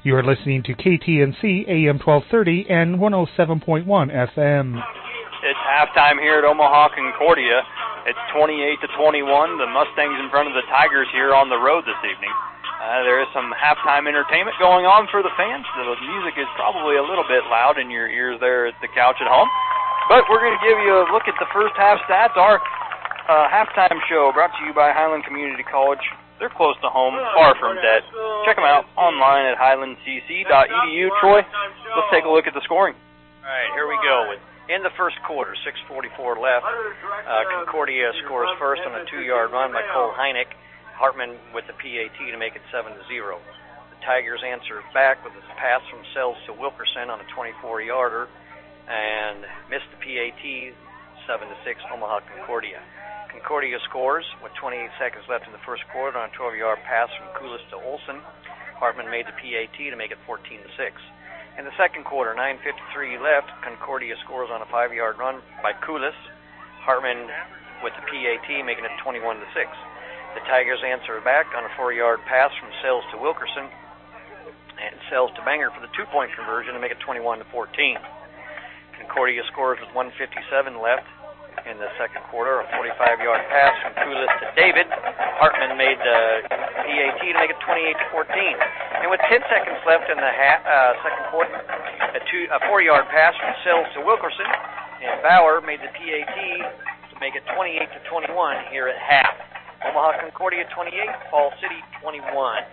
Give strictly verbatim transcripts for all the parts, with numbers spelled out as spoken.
You are listening to K T N C A M twelve thirty and one oh seven point one F M. It's halftime here at Omaha Concordia. It's twenty-eight to twenty-one. The Mustangs in front of the Tigers here on the road this evening. Uh, there is some halftime entertainment going on for the fans. The music is probably a little bit loud in your ears there at the couch at home. But we're going to give you a look at the first half stats. Our uh, halftime show brought to you by Highland Community College. They're close to home, far from debt. Check them out online at highland c c dot e d u. Troy, let's take a look at the scoring. All right, here we go. In the first quarter, six forty-four left. Uh, Concordia scores first on a two-yard run by Cole Heineck. Hartman with the P A T to make it seven to zero. The Tigers answer back with a pass from Sells to Wilkerson on a twenty-four-yarder and missed the P A T, seven to six, Omaha Concordia. Concordia scores with twenty-eight seconds left in the first quarter on a twelve-yard pass from Kulis to Olson. Hartman made the P A T to make it fourteen to six. In the second quarter, nine fifty-three left, Concordia scores on a five-yard run by Kulis. Hartman with the P A T making it twenty-one to six. The Tigers answer back on a four-yard pass from Sells to Wilkerson and Sells to Banger for the two-point conversion to make it twenty-one to fourteen. Concordia scores with one fifty-seven left in the second quarter, a forty-five-yard pass from Kulis to David. Hartman made the P A T to make it twenty-eight to fourteen. And with ten seconds left in the ha- uh, second quarter, a, two, a four-yard pass from Sells to Wilkerson, and Bauer made the P A T to make it twenty-eight to twenty-one here at half. Omaha Concordia twenty-eight, Fall City twenty-one.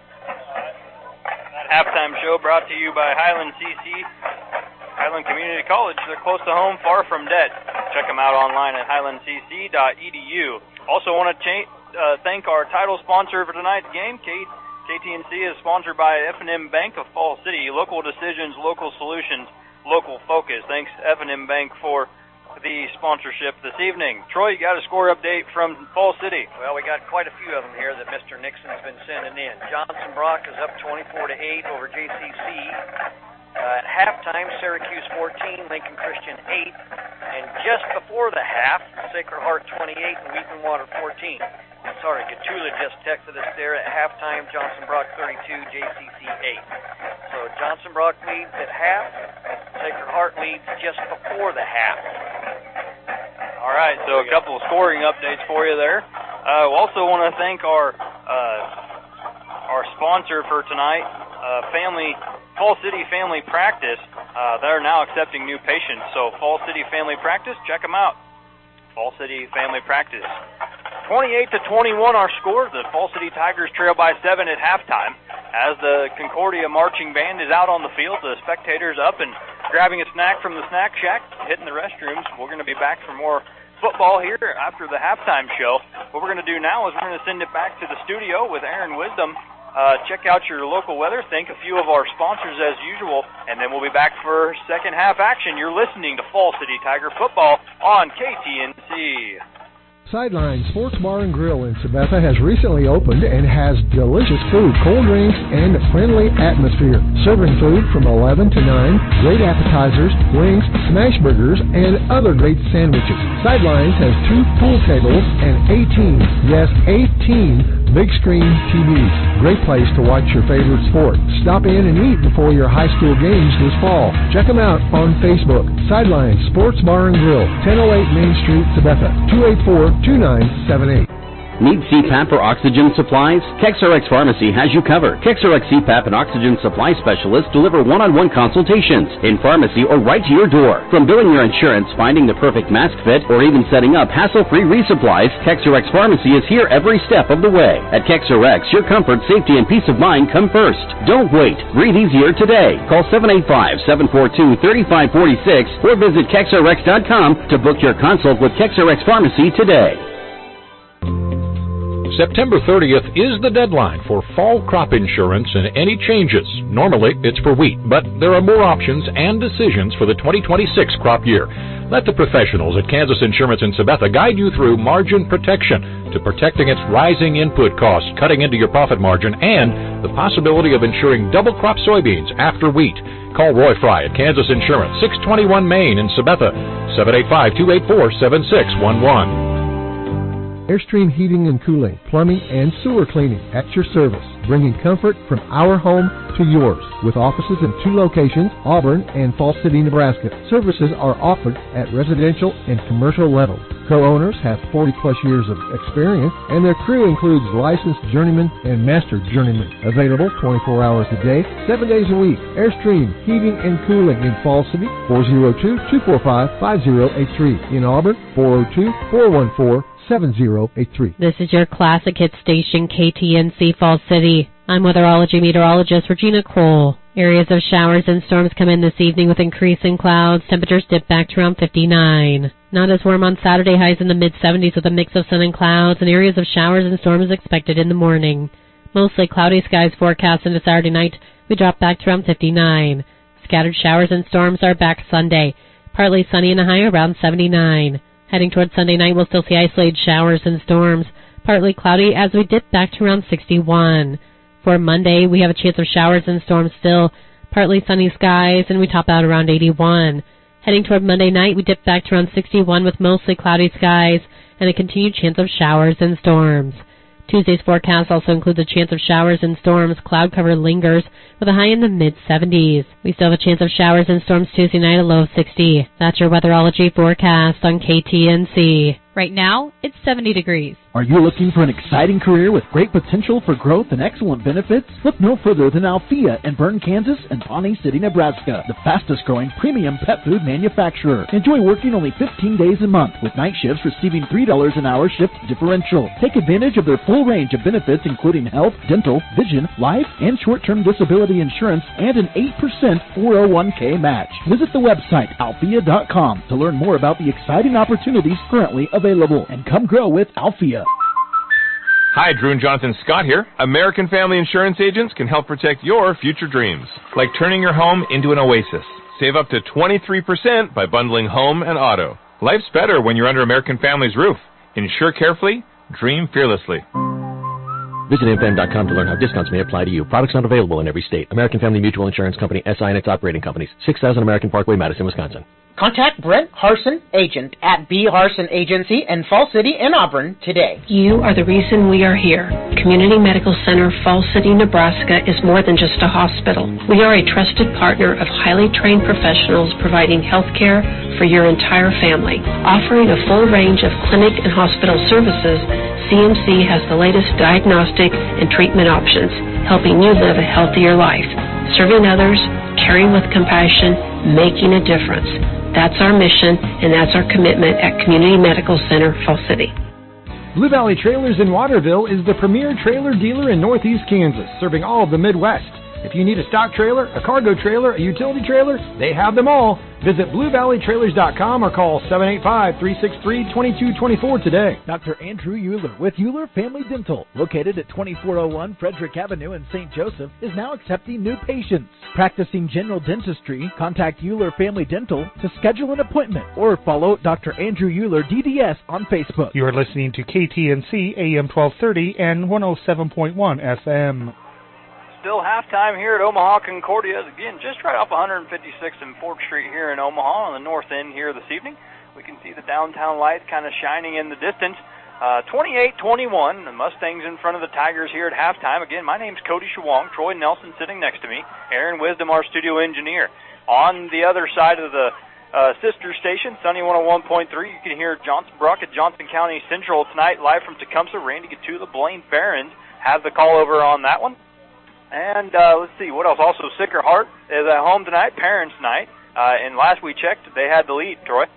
Halftime show brought to you by Highland C C, Highland Community College. They're close to home, far from debt. Check them out online at highland c c dot e d u. Also want to cha- uh, thank our title sponsor for tonight's game. K- KTNC is sponsored by F and M Bank of Fall City. Local decisions, local solutions, local focus. Thanks F and M Bank for the sponsorship this evening. Troy, you got a score update from Fall City. Well, we got quite a few of them here that Mister Nixon's been sending in. Johnson Brock is up twenty-four to eight over J C C. Uh, at halftime, Syracuse fourteen, Lincoln Christian eight, and just before the half, Sacred Heart twenty-eight and Weeping Water fourteen. Sorry, Gatula just texted us there at halftime, Johnson Brock thirty-two, J C C eight. So Johnson Brock leads at half, Sacred Heart leads just before the half. All right, so a couple of scoring updates for you there. Uh, we also want to thank our uh, our sponsor for tonight, uh, Family Fall City Family Practice. Uh, they're now accepting new patients, so Fall City Family Practice, check them out. Fall City Family Practice. twenty-eight to twenty-one our score. The Fall City Tigers trail by seven at halftime. As the Concordia marching band is out on the field, the spectators up and grabbing a snack from the snack shack, hitting the restrooms. We're going to be back for more football here after the halftime show. What we're going to do now is we're going to send it back to the studio with Aaron Wisdom. Uh, check out your local weather, thank a few of our sponsors as usual, and then we'll be back for second half action. You're listening to Fall City Tiger Football on K T N C. Sideline Sports Bar and Grill in Sabetha has recently opened and has delicious food, cold drinks, and a friendly atmosphere. Serving food from eleven to nine, great appetizers, wings, smash burgers, and other great sandwiches. Sidelines has two pool tables and eighteen, yes, eighteen big screen T Vs. Great place to watch your favorite sport. Stop in and eat before your high school games this fall. Check them out on Facebook. Sideline Sports Bar and Grill, ten oh eight Main Street, Sabetha, two eight four, two nine seven eight. Need C PAP or oxygen supplies? KexRx Pharmacy has you covered. KexRx C PAP and oxygen supply specialists deliver one-on-one consultations in pharmacy or right to your door. From billing your insurance, finding the perfect mask fit, or even setting up hassle-free resupplies, KexRx Pharmacy is here every step of the way. At KexRx, your comfort, safety, and peace of mind come first. Don't wait. Breathe easier today. Call seven eight five, seven four two, three five four six or visit kex r x dot com to book your consult with KexRx Pharmacy today. September thirtieth is the deadline for fall crop insurance and any changes. Normally, it's for wheat, but there are more options and decisions for the twenty twenty-six crop year. Let the professionals at Kansas Insurance in Sabetha guide you through margin protection to protect against rising input costs, cutting into your profit margin, and the possibility of insuring double crop soybeans after wheat. Call Roy Fry at Kansas Insurance, six twenty-one Main in Sabetha, seven eight five, two eight four, seven six one one. Airstream Heating and Cooling, Plumbing, and Sewer Cleaning at your service, bringing comfort from our home to yours. With offices in two locations, Auburn and Falls City, Nebraska. Services are offered at residential and commercial levels. Co-owners have forty plus years of experience, and their crew includes licensed journeymen and master journeymen. Available twenty-four hours a day, seven days a week. Airstream Heating and Cooling in Falls City, four oh two, two four five, five oh eight three. In Auburn, four oh two, four one four, seven oh eight three. This is your classic hit station, K T N C Falls City. I'm weatherology meteorologist Regina Cole. Areas of showers and storms come in this evening with increasing clouds. Temperatures dip back to around fifty-nine. Not as warm on Saturday, highs in the mid-seventies with a mix of sun and clouds, and areas of showers and storms expected in the morning. Mostly cloudy skies forecast into Saturday night. We drop back to around fifty-nine. Scattered showers and storms are back Sunday. Partly sunny and a high around seventy-nine. Heading towards Sunday night, we'll still see isolated showers and storms. Partly cloudy as we dip back to around sixty-one. For Monday, we have a chance of showers and storms still. Partly sunny skies, and we top out around eighty-one. Heading toward Monday night, we dip back to around sixty-one with mostly cloudy skies and a continued chance of showers and storms. Tuesday's forecast also includes a chance of showers and storms. Cloud cover lingers with a high in the mid-seventies. We still have a chance of showers and storms Tuesday night, a low of sixty. That's your weatherology forecast on K T N C. Right now, it's seventy degrees. Are you looking for an exciting career with great potential for growth and excellent benefits? Look no further than Althea in Bern, Kansas and Pawnee City, Nebraska, the fastest growing premium pet food manufacturer. Enjoy working only fifteen days a month with night shifts receiving three dollars an hour shift differential. Take advantage of their full range of benefits including health, dental, vision, life, and short-term disability insurance and an eight percent four oh one k match. Visit the website althea dot com to learn more about the exciting opportunities currently available and come grow with Althea. Hi, Drew and Jonathan Scott here. American Family Insurance agents can help protect your future dreams, like turning your home into an oasis. Save up to twenty-three percent by bundling home and auto. Life's better when you're under American Family's roof. Insure carefully, dream fearlessly. Visit A M F A M dot com to learn how discounts may apply to you. Products not available in every state. American Family Mutual Insurance Company, S I and its operating companies. six thousand American Parkway, Madison, Wisconsin. Contact Brent Harson, agent at B. Harson Agency in Falls City and Auburn today. You are the reason we are here. Community Medical Center Falls City, Nebraska is more than just a hospital. We are a trusted partner of highly trained professionals providing health care for your entire family. Offering a full range of clinic and hospital services, C M C has the latest diagnostic and treatment options, helping you live a healthier life. Serving others, caring with compassion, making a difference. That's our mission, and that's our commitment at Community Medical Center, Falls City. Blue Valley Trailers in Waterville is the premier trailer dealer in Northeast Kansas, serving all of the Midwest. If you need a stock trailer, a cargo trailer, a utility trailer, they have them all. Visit blue valley trailers dot com or call seven eight five, three six three, two two two four today. Doctor Andrew Euler with Euler Family Dental, located at twenty-four oh one Frederick Avenue in Saint Joseph, is now accepting new patients. Practicing general dentistry, contact Euler Family Dental to schedule an appointment or follow Doctor Andrew Euler D D S on Facebook. You are listening to K T N C A M twelve thirty and one oh seven point one F M. Still halftime here at Omaha Concordia. Again, just right off one fifty-sixth and fourth Street here in Omaha on the north end here this evening. We can see the downtown lights kind of shining in the distance. Uh, twenty-eight twenty-one, the Mustangs in front of the Tigers here at halftime. Again, my name's Cody Shawong. Troy Nelson sitting next to me. Aaron Wisdom, our studio engineer. On the other side of the uh, sister station, Sunny one oh one point three, you can hear Johnson Brock at Johnson County Central tonight, live from Tecumseh. Randy Gatula, Blaine Barons have the call over on that one. And uh, let's see, what else? Also, Sicker Heart is at home tonight, Parents Night. Uh, and last we checked, they had the lead, Troy.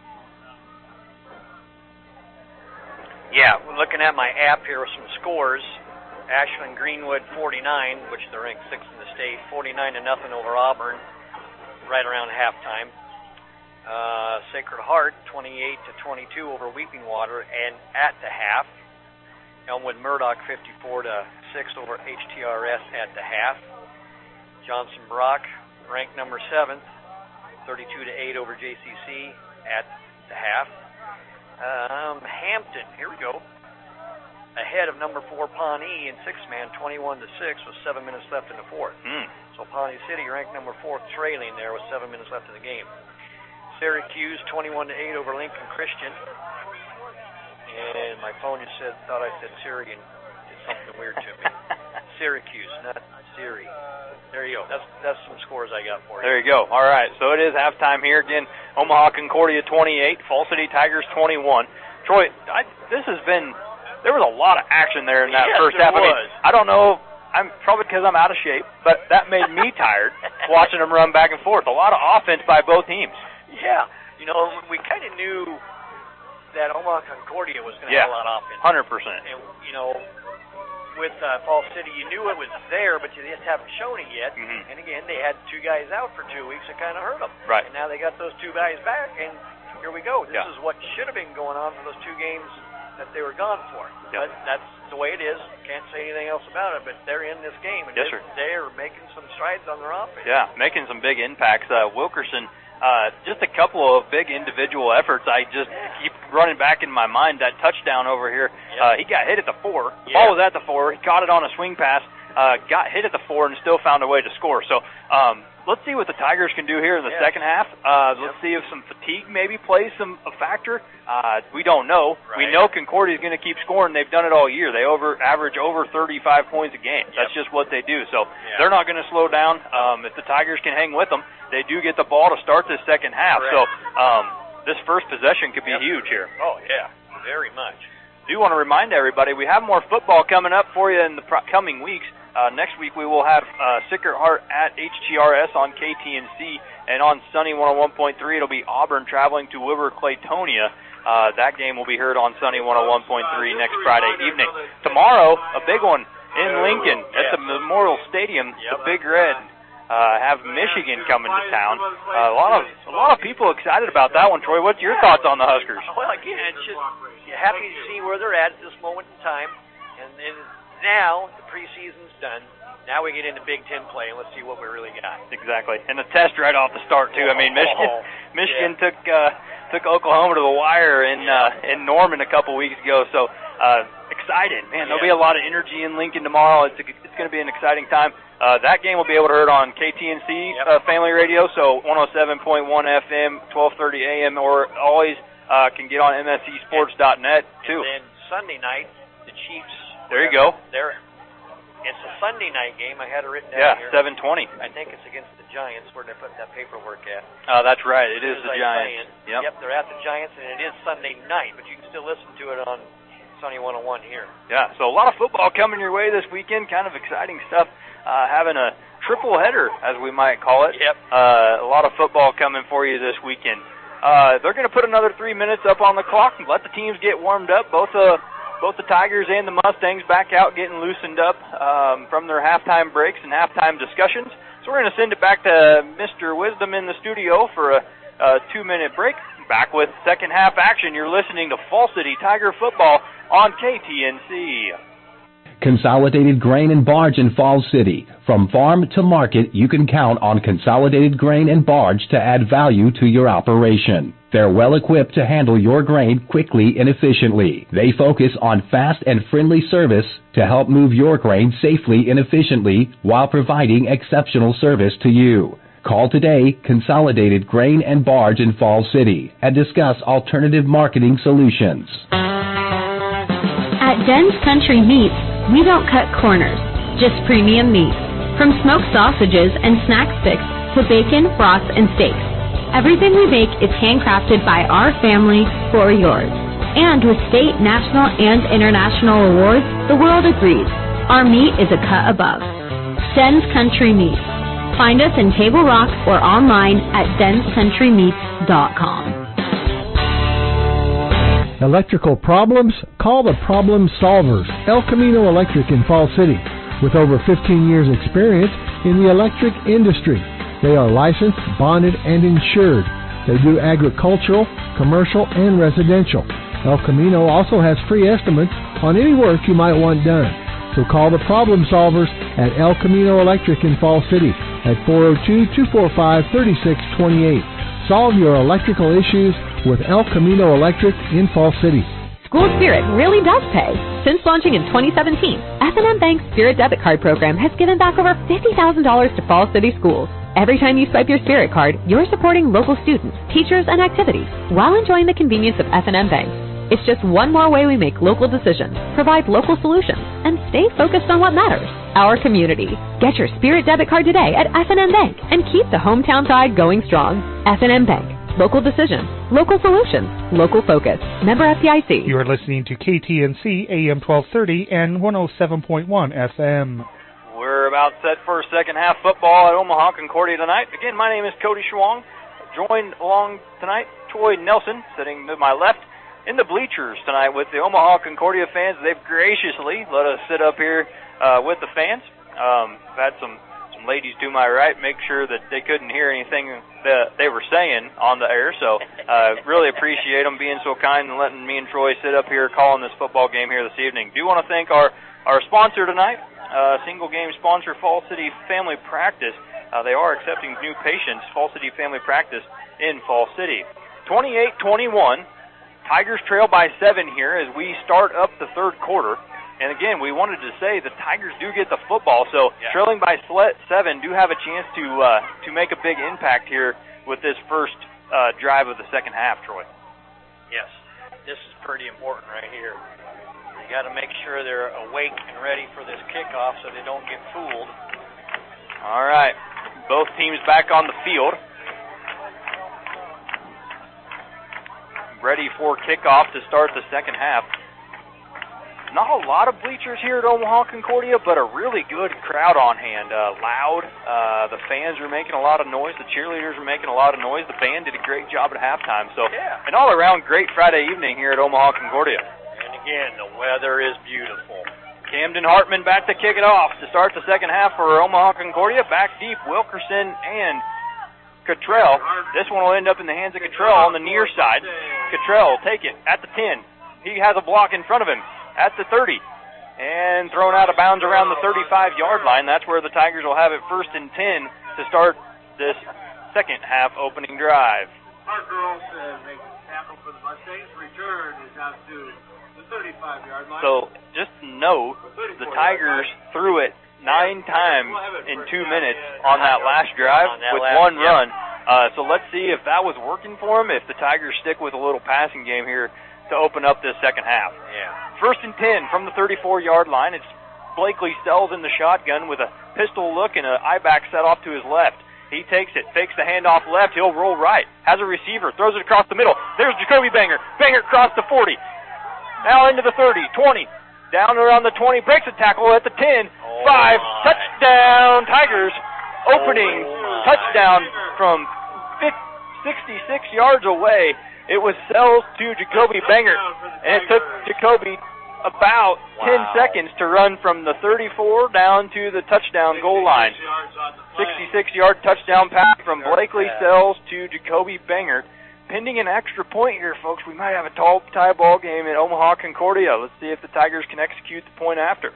Yeah, we're looking at my app here with some scores. Ashland Greenwood forty-nine, which they're ranked sixth in the state, forty-nine to nothing over Auburn, right around halftime. Uh, Sacred Heart twenty-eight to twenty-two over Weeping Water, and at the half. Elmwood Murdoch fifty-four to six over H T R S at the half. Johnson Brock, ranked number seventh, thirty-two to eight over J C C at the half. Um, Hampton, here we go, ahead of number four Pawnee in six-man, twenty-one to six with seven minutes left in the fourth. Mm. So Pawnee City ranked number four, trailing there with seven minutes left in the game. Syracuse twenty-one to eight over Lincoln Christian. and my phone just said, thought I said Siri and did something weird to me. Syracuse, not Siri. There you go. That's that's some scores I got for you. There you go. All right, so it is halftime here. Again, Omaha Concordia twenty-eight, Fall City Tigers twenty-one. Troy, I, this has been, there was a lot of action there in that yes, first there half. Was. I mean, I don't know, I'm probably because I'm out of shape, but that made me tired watching them run back and forth. A lot of offense by both teams. Yeah, you know, we kind of knew that Omaha Concordia was going to yeah, have a lot of offense. one hundred percent. And, you know, with uh, Fall City, you knew it was there, but you just haven't shown it yet. Mm-hmm. And again, they had two guys out for two weeks. It kind of hurt them. Right. And now they got those two guys back, and here we go. This yeah. is what should have been going on for those two games that they were gone for. Yeah. But that's the way it is. Can't say anything else about it, but they're in this game, and yes, sir. they are making some strides on their offense. Yeah, making some big impacts. Uh, Wilkerson, uh, just a couple of big individual efforts. I just keep running back in my mind that touchdown over here. Yep. Uh, he got hit at the four. The yeah. ball was at the four. He caught it on a swing pass, uh, got hit at the four, and still found a way to score. So um, let's see what the Tigers can do here in the yeah. second half. Uh, let's yep. see if some fatigue maybe plays some a factor. Uh, we don't know. Right. We know Concordia is going to keep scoring. They've done it all year. They over average over thirty-five points a game. Yep. That's just what they do. So yeah. they're not going to slow down. Um, if the Tigers can hang with them, they do get the ball to start this second half. Correct. So um, this first possession could be yep. huge here. Oh, yeah, very much. Do want to remind everybody we have more football coming up for you in the pro- coming weeks. Uh, next week we will have uh, Sacred Heart at H T R S on K T N C, and on Sunny one oh one point three it'll be Auburn traveling to Wilbur Claytonia. Uh, that game will be heard on Sunny one oh one point three next Friday evening. Tomorrow, a big one in Lincoln at the Memorial Stadium. The Big Red uh, have Michigan coming to town. Uh, a lot of a lot of people excited about that one. Troy, what's your thoughts on the Huskers? Well, again, it's just you're happy to see where they're at at this moment in time, and then now the preseason's done. Now we get into Big Ten play, and let's see what we really got. Exactly, and the test right off the start too. I mean, Michigan, oh, Michigan yeah. took uh, took Oklahoma to the wire in uh, in Norman a couple weeks ago. So uh, excited, man! There'll yeah. be a lot of energy in Lincoln tomorrow. It's a, it's going to be an exciting time. Uh, that game will be able to heard on K T N C yep. uh, Family Radio, so one oh seven point one F M, twelve thirty A M, or always uh, can get on M S C sports dot net too. And then Sunday night, the Chiefs. There you go. They're It's a Sunday night game. I had it written down yeah, here. seven twenty. I think it's against the Giants. Where they put that paperwork at? Oh, uh, that's right. It is As the I Giants. Yep. yep, they're at the Giants, and it is Sunday night, but you can still listen to it on Sunny one oh one here. Yeah, so a lot of football coming your way this weekend. Kind of exciting stuff. Uh, having a triple header, as we might call it. Yep. Uh, a lot of football coming for you this weekend. Uh, they're going to put another three minutes up on the clock and let the teams get warmed up. Both uh, both the Tigers and the Mustangs back out getting loosened up um, from their halftime breaks and halftime discussions. So we're going to send it back to Mister Wisdom in the studio for a, a two-minute break. Back with second half action. You're listening to Fall City Tiger football on K T N C. Consolidated Grain and Barge in Falls City. From farm to market, you can count on Consolidated Grain and Barge to add value to your operation. They're well equipped to handle your grain quickly and efficiently. They focus on fast and friendly service to help move your grain safely and efficiently while providing exceptional service to you. Call today, Consolidated Grain and Barge in Falls City, and discuss alternative marketing solutions. At Den's Country Meats, we don't cut corners, just premium meats. From smoked sausages and snack sticks to bacon, broths, and steaks. Everything we make is handcrafted by our family for yours. And with state, national, and international awards, the world agrees. Our meat is a cut above. Den's Country Meats. Find us in Table Rock or online at dens country meats dot com. Electrical problems? Call the Problem Solvers, El Camino Electric in Fall City. With over fifteen years experience in the electric industry, they are licensed, bonded, and insured. They do agricultural, commercial, and residential. El Camino also has free estimates on any work you might want done. So call the Problem Solvers at El Camino Electric in Fall City at four oh two, two four five, three six two eight. Solve your electrical issues with El Camino Electric in Fall City. School Spirit really does pay. Since launching in twenty seventeen, F and M Bank's Spirit Debit Card program has given back over fifty thousand dollars to Fall City schools. Every time you swipe your Spirit card, you're supporting local students, teachers, and activities while enjoying the convenience of F and M Bank. It's just one more way we make local decisions, provide local solutions, and stay focused on what matters, our community. Get your Spirit debit card today at F and M Bank and keep the hometown side going strong. F and M Bank. Local decisions, local solutions, local focus. Member F D I C. You are listening to K T N C A M twelve thirty and one oh seven point one F M. We're about set for second half football at Omaha Concordia tonight. Again, my name is Cody Schwong. Joined along tonight, Troy Nelson, sitting to my left in the bleachers tonight with the Omaha Concordia fans. They've graciously let us sit up here uh, with the fans. Um, I've had some, some ladies to my right make sure that they couldn't hear anything that they were saying on the air, so uh, really appreciate them being so kind and letting me and Troy sit up here calling this football game here this evening. Do want to thank our, our sponsor tonight, uh, single game sponsor, Fall City Family Practice. Uh, they are accepting new patients, Fall City Family Practice in Fall City. twenty-eight twenty-one, Tigers trail by seven here as we start up the third quarter. And again, we wanted to say the Tigers do get the football, so yeah. Trailing by seven do have a chance to uh, to make a big impact here with this first uh, drive of the second half, Troy. Yes, this is pretty important right here. You got to make sure they're awake and ready for this kickoff so they don't get fooled. All right. Both teams back on the field. Ready for kickoff to start the second half. Not a lot of bleachers here at Omaha Concordia, but a really good crowd on hand. Uh, loud. Uh, the fans are making a lot of noise. The cheerleaders are making a lot of noise. The band did a great job at halftime. So, yeah. An all-around great Friday evening here at Omaha Concordia. And again, the weather is beautiful. Camden Hartman back to kick it off to start the second half for Omaha Concordia. Back deep, Wilkerson and Cottrell. This one will end up in the hands of Cottrell on the near side. Cottrell will take it at the ten. He has a block in front of him at the thirty. And thrown out of bounds around the thirty-five-yard line. That's where the Tigers will have it first and ten to start this second half opening drive. Parker Olsen makes a tackle for the Mustangs. Return is out to the thirty-five-yard line. So just note, the Tigers threw it nine times in two minutes on that last drive with one run. Uh, so let's see if that was working for them, if the Tigers stick with a little passing game here to open up this second half. Yeah. First and ten from the thirty-four-yard line. It's Blakely Sells in the shotgun with a pistol look and an eye-back set off to his left. He takes it, fakes the handoff left. He'll roll right. Has a receiver, throws it across the middle. There's Jacoby Banger. Banger across the forty. Now into the thirty, twenty, down around the twenty, breaks a tackle at the ten, oh five, my. Touchdown, Tigers, opening oh touchdown from sixty-six yards away. It was Sells to Jacoby Banger, and it took Jacoby about wow. ten seconds to run from the thirty-four down to the touchdown goal line. sixty-six-yard touchdown pass from Blakely Sells to Jacoby Banger. Pending an extra point here, folks, we might have a tall tie ball game at Omaha Concordia. Let's see if the Tigers can execute the point after.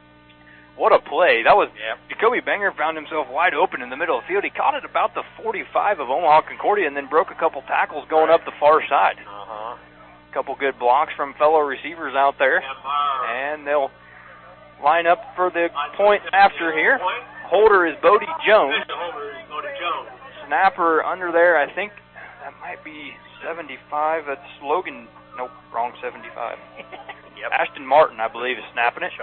What a play. That was yep. Jacoby Banger found himself wide open in the middle of the field. He caught it about the forty-five of Omaha Concordia and then broke a couple tackles going up the far side. Uh-huh. A couple good blocks from fellow receivers out there. And they'll line up for the point after here. Holder is Bodie Jones. Snapper under there, I think. That might be seventy-five. That's Logan. Nope, wrong seventy-five. Yep. Ashton Martin, I believe, is snapping it.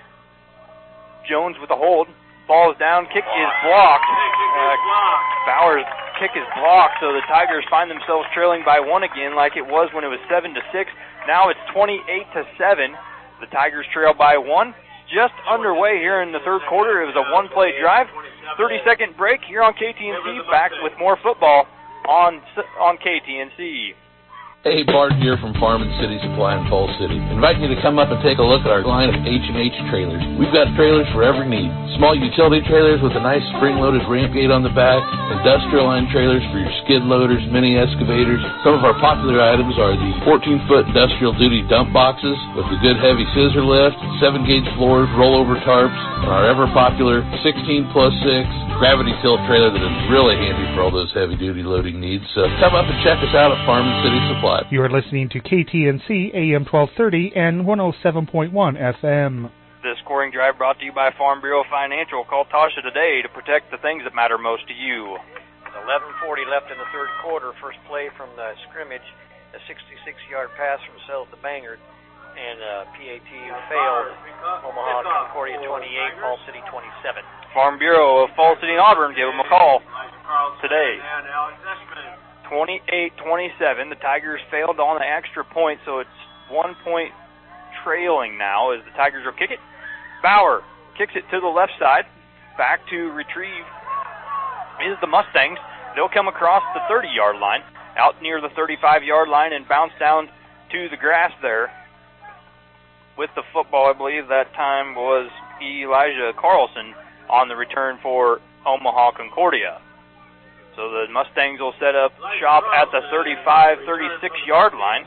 Jones with the hold. Ball is down. Kick is blocked. Uh, Bauer's kick is blocked, so the Tigers find themselves trailing by one again like it was when it was seven to six. Now it's twenty-eight to seven. The Tigers trail by one. Just underway here in the third quarter. It was a one-play drive. thirty-second break here on K T N C. Back with more football on on K T N C. Hey, Bart here from Farm and City Supply in Fall City. Inviting you to come up and take a look at our line of H and H trailers. We've got trailers for every need. Small utility trailers with a nice spring-loaded ramp gate on the back, industrial line trailers for your skid loaders, mini excavators. Some of our popular items are the fourteen-foot industrial duty dump boxes with the good heavy scissor lift, seven-gauge floors, rollover tarps, and our ever-popular sixteen plus six gravity tilt trailer that is really handy for all those heavy-duty loading needs. So come up and check us out at Farm and City Supply. You are listening to K T N C A M twelve thirty and one oh seven point one F M. This scoring drive brought to you by Farm Bureau Financial. Call Tasha today to protect the things that matter most to you. eleven forty left in the third quarter. First play from the scrimmage a sixty-six-yard pass from Sells to Bangert, and uh, P A T failed. Omaha Concordia twenty-eight, Fall City twenty-seven. Farm Bureau of Fall City and Auburn, give them a call today. twenty-eight twenty-seven. The Tigers failed on the extra point, so it's one point trailing now as the Tigers will kick it. Bauer kicks it to the left side. Back to retrieve is the Mustangs. They'll come across the thirty-yard line, out near the thirty-five-yard line, and bounce down to the grass there. With the football, I believe that time was Elijah Carlson on the return for Omaha Concordia. So the Mustangs will set up shop at the thirty-five, thirty-six-yard line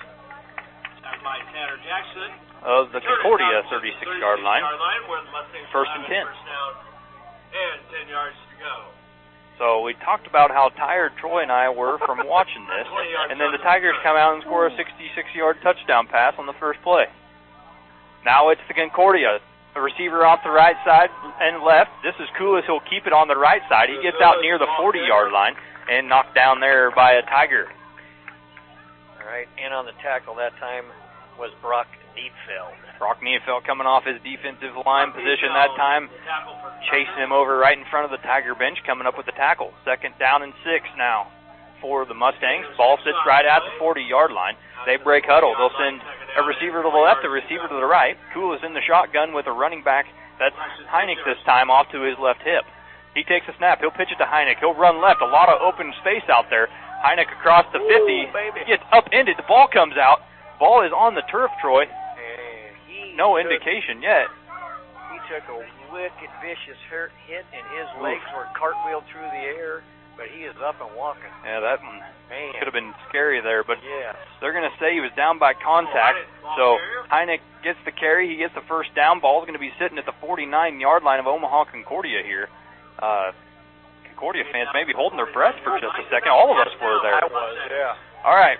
of the Concordia thirty-six-yard line. First and ten. And ten yards to go. So we talked about how tired Troy and I were from watching this, and then the Tigers come out and score a sixty-six-yard touchdown pass on the first play. Now it's the Concordia. A receiver off the right side and left. This is Koulis. He'll keep it on the right side. He gets out near the forty-yard line and knocked down there by a Tiger. All right, and on the tackle that time was Brock Neefeld. Brock Neefeld coming off his defensive line position that time, chasing him over right in front of the Tiger bench, coming up with the tackle. Second down and six now for the Mustangs. Ball sits right at the forty-yard line. They break huddle. They'll send a receiver to the left, a receiver to the right. Cool is in the shotgun with a running back. That's Heineck this time off to his left hip. He takes a snap. He'll pitch it to Heineck. He'll run left. A lot of open space out there. Heineck across the fifty. Ooh, gets upended. The ball comes out. Ball is on the turf, Troy. No took, indication yet. He took a wicked, vicious hurt hit, and his legs were cartwheeled through the air, but he is up and walking. Yeah, that one Man. could have been scary there, but yes. They're going to say he was down by contact. So Heineck gets the carry. He gets the first down. Ball's going to be sitting at the forty-nine-yard line of Omaha Concordia here. Uh, Concordia fans may be holding their breath for just a second. All of us were there. I was, yeah. All right.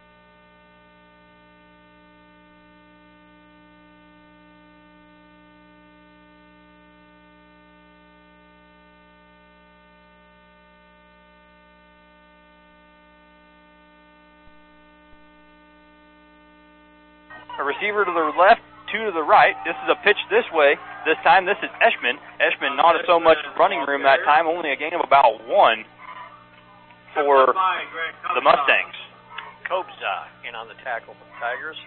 A receiver to the left, two to the right. This is a pitch this way. This time, this is Eschman. Eschman not so much running room that time, only a gain of about one for the Mustangs. Kobza in on the tackle for the Tigers.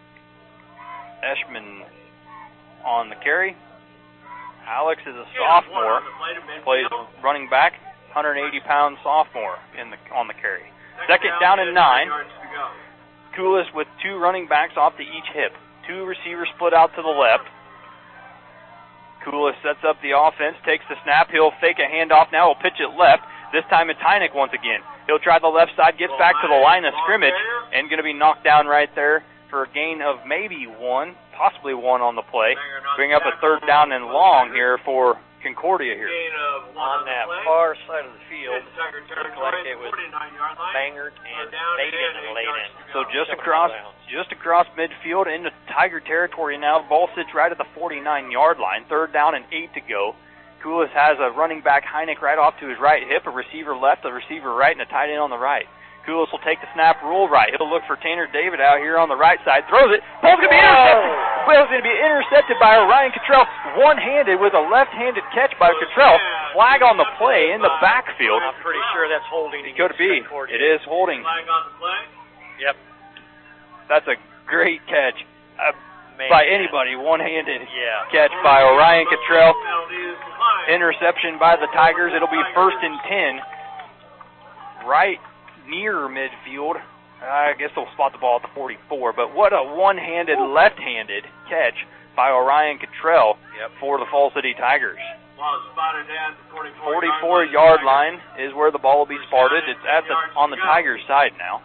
Eschman on the carry. Alex is a sophomore, plays running back, one hundred eighty pound sophomore in the on the carry. Second down and nine. Koulis with two running backs off to each hip. Two receivers split out to the left. Koulis sets up the offense, takes the snap. He'll fake a handoff now. He'll pitch it left. This time it's Heineck once again. He'll try the left side, gets back to the line of scrimmage, and going to be knocked down right there for a gain of maybe one, possibly one on the play. Bring up a third down and long here for Concordia here. On that far side of the field, looked like it was Bangert and Baden laid in. So just across, just across midfield into Tiger territory now. The ball sits right at the forty-nine-yard line. Third down and eight to go. Koulis has a running back, Heineck, right off to his right hip, a receiver left, a receiver right, and a tight end on the right. Koulis will take the snap, roll right. He'll look for Tanner David out here on the right side. Throws it. Ball's going to be intercepted. Ball's going to be intercepted by Ryan Cottrell. One-handed with a left-handed catch by Cottrell. Flag on the play in the backfield. I'm pretty sure that's holding. It could be. It is holding. Flag on the play? Yep. That's a great catch uh, by anybody. One-handed yeah. catch by Orion Cottrell. Interception by the Tigers. It'll be first and ten. Right near midfield. I guess they'll spot the ball at the forty-four, but what a one-handed, left-handed catch by Orion Cottrell yep. for the Fall City Tigers. Ball spotted at the forty-four-yard line is where the ball will be spotted. It's at the on the Tigers' side now.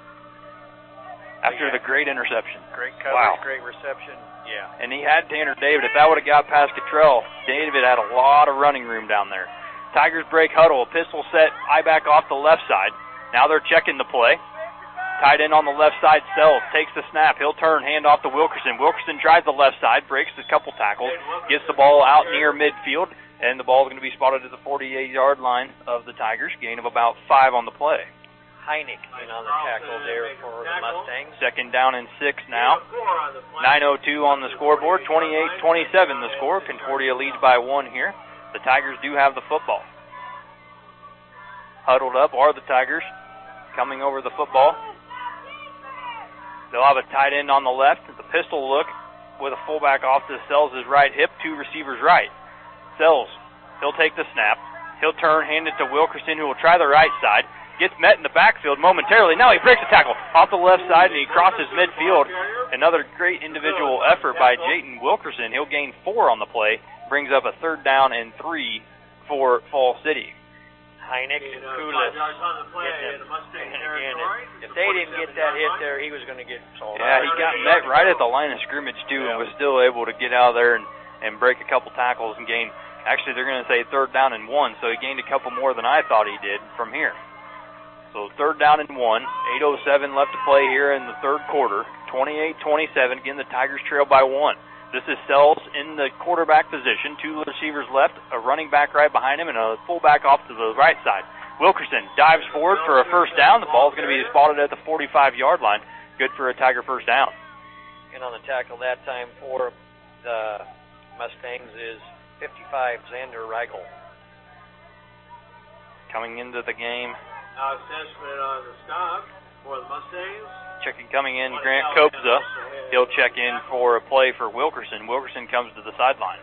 After the great interception. Great coverage, wow. great reception. Yeah. And he had Tanner David. If that would have got past Cottrell, David had a lot of running room down there. Tigers break huddle. A pistol set, eye back off the left side. Now they're checking the play. Tight end on the left side, Sells, takes the snap. He'll turn, hand off to Wilkerson. Wilkerson drives the left side, breaks a couple tackles, gets the ball out near midfield, and the ball is going to be spotted at the forty-eight-yard line of the Tigers, gain of about five on the play. Heineck in on the tackle there for the Mustangs. Second down and six now. nine oh two on the scoreboard. twenty-eight twenty-seven the score. Concordia leads by one here. The Tigers do have the football. Huddled up are the Tigers. Coming over the football. They'll have a tight end on the left. The pistol look with a fullback off to Sells' right hip. Two receivers right. Sells, he'll take the snap. He'll turn, hand it to Wilkerson, who will try the right side. Gets met in the backfield momentarily. Now he breaks a tackle off the left side, and he crosses midfield. Another great individual effort by Jayton Wilkerson. He'll gain four on the play. Brings up a third down and three for Fall City. Heineck and Kulis getting him. And again, if they didn't get that hit there, he was going to get sold Yeah, out. he got met right at the line of scrimmage, too, and was still able to get out there and, and break a couple tackles and gain. Actually, they're going to say third down and one, so he gained a couple more than I thought he did from here. So third down and one, eight oh seven left to play here in the third quarter. twenty-eight twenty-seven, again, the Tigers trail by one. This is Sells in the quarterback position. Two receivers left, a running back right behind him, and a fullback off to the right side. Wilkerson dives forward for a first down. The ball's going to be spotted at the forty-five-yard line. Good for a Tiger first down. And on the tackle that time for the Mustangs is fifty-five, Xander Reigel. Coming into the game. Now assessment on the stop for the Mustangs. Checking coming in, Grant Kobza. He'll check in for a play for Wilkerson. Wilkerson comes to the sideline.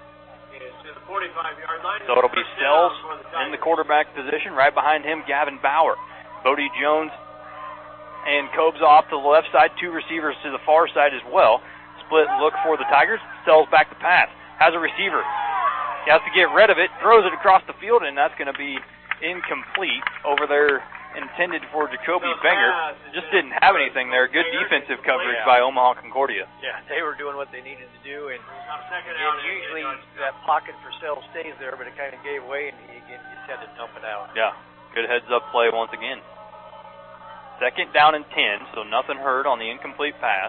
So it'll be Sells in the quarterback position. Right behind him, Gavin Bauer. Bodie Jones and Kobza off to the left side. Two receivers to the far side as well. Split look for the Tigers. Sells back to pass. Has a receiver. He has to get rid of it. Throws it across the field, and that's going to be incomplete over there. Intended for Jacoby Benger. Just didn't have anything there. Good defensive coverage yeah. by Omaha Concordia. Yeah, they were doing what they needed to do, and, and usually that pocket for Sells stays there, but it kind of gave way, and he again just had to dump it out. Yeah, good heads-up play once again. Second down and ten, so nothing heard on the incomplete pass.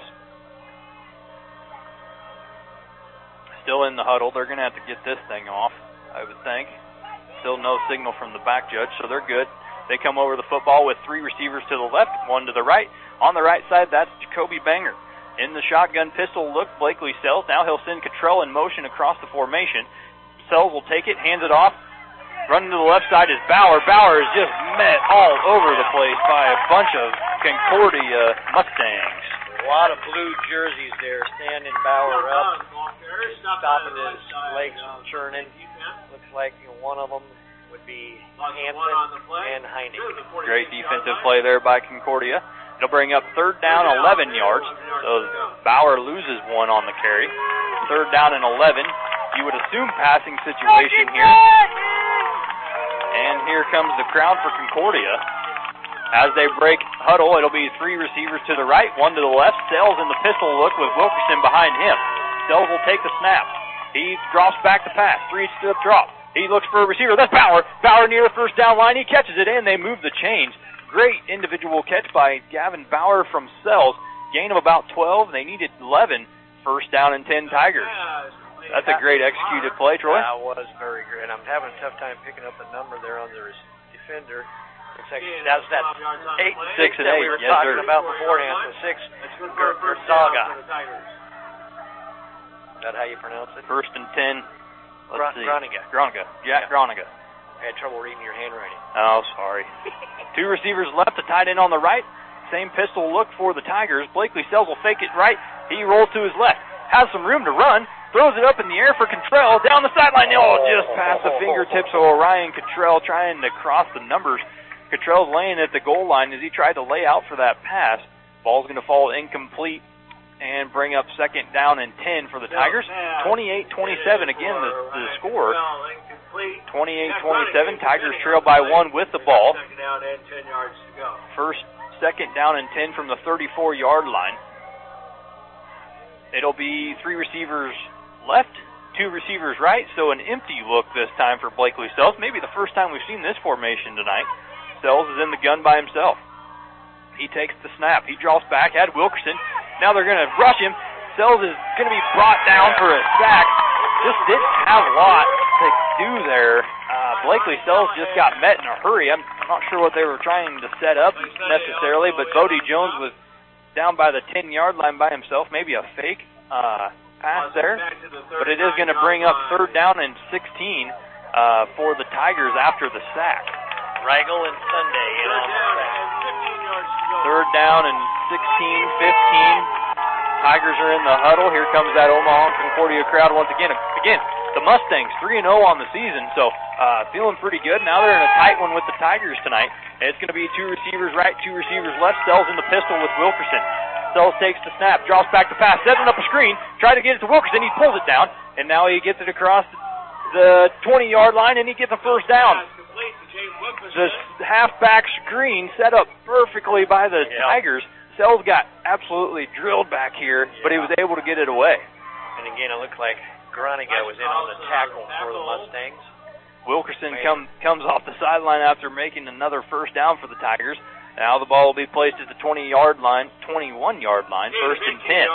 Still in the huddle. They're going to have to get this thing off, I would think. Still no signal from the back judge, so they're good. They come over the football with three receivers to the left, one to the right. On the right side, that's Jacoby Banger. In the shotgun pistol look, Blakely Sells. Now he'll send Cottrell in motion across the formation. Sells will take it, hands it off. Running to the left side is Bauer. Bauer is just met all over the place by a bunch of Concordia Mustangs. A lot of blue jerseys there, standing Bauer up, stopping his legs from churning. Looks like you know, one of them would be Hansen and Heineck. Great defensive play there by Concordia. It'll bring up third down, eleven yards. So Bauer loses one on the carry. Third down and eleven. You would assume passing situation here. And here comes the crowd for Concordia. As they break huddle, it'll be three receivers to the right, one to the left. Sells in the pistol look with Wilkerson behind him. Sells will take the snap. He drops back to pass. Three-step drop. He looks for a receiver. That's Bauer. Bauer near the first down line. He catches it in. They move the chains. Great individual catch by Gavin Bauer from Sells. Gain of about twelve. They needed eleven. First down and ten Tigers. That's a great executed play, Troy. That was very great. I'm having a tough time picking up the number there on the defender. Looks like that's that eight six and that eight. we were yes, talking sir. about beforehand. So six, Gerzaga. Is that how you pronounce it? First and ten. Let's Gron- see. Groniga. Groniga. Jack Yeah. Groniga. I had trouble reading your handwriting. Oh, sorry. Two receivers left, a tight end on the right. Same pistol look for the Tigers. Blakely Sells will fake it right. He rolls to his left. Has some room to run. Throws it up in the air for Cottrell. Down the sideline. Oh, just past the fingertips of Orion Cottrell trying to cross the numbers. Cottrell's laying at the goal line as he tried to lay out for that pass. Ball's going to fall incomplete and bring up second down and ten for the Tigers. twenty-eight twenty-seven again the, the score. twenty-eight twenty-seven. Tigers trail by one with the ball. First, second down and ten from the thirty-four-yard line. It'll be three receivers left, two receivers right, so an empty look this time for Blakely Sells. Maybe the first time we've seen this formation tonight. Sells is in the gun by himself. He takes the snap. He draws back at Wilkerson. Now they're going to rush him. Sells is going to be brought down for a sack. Just didn't have a lot to do there. Uh, Blakely Sells just got met in a hurry. I'm not sure what they were trying to set up necessarily, but Bodie Jones was down by the ten-yard line by himself. Maybe a fake uh, pass there. But it is going to bring up third down and sixteen uh, for the Tigers after the sack. Reigel and Sunday in on the sack. Third down and sixteen, fifteen. Tigers are in the huddle. Here comes that Omaha Concordia crowd once again. Again, the Mustangs three and oh on the season, so uh, feeling pretty good. Now they're in a tight one with the Tigers tonight. It's going to be two receivers right, two receivers left. Sells in the pistol with Wilkerson. Sells takes the snap, drops back to pass, setting up a screen, try to get it to Wilkerson. He pulls it down, and now he gets it across the twenty-yard line, and he gets a first down. The halfback screen set up perfectly by the yeah. Tigers. Sells got absolutely drilled back here, yeah. but he was able to get it away. And again, it looked like Groniga was in on the tackle for the Mustangs. Wilkerson come, comes off the sideline after making another first down for the Tigers. Now the ball will be placed at the twenty-yard line, twenty-one-yard line, first and ten.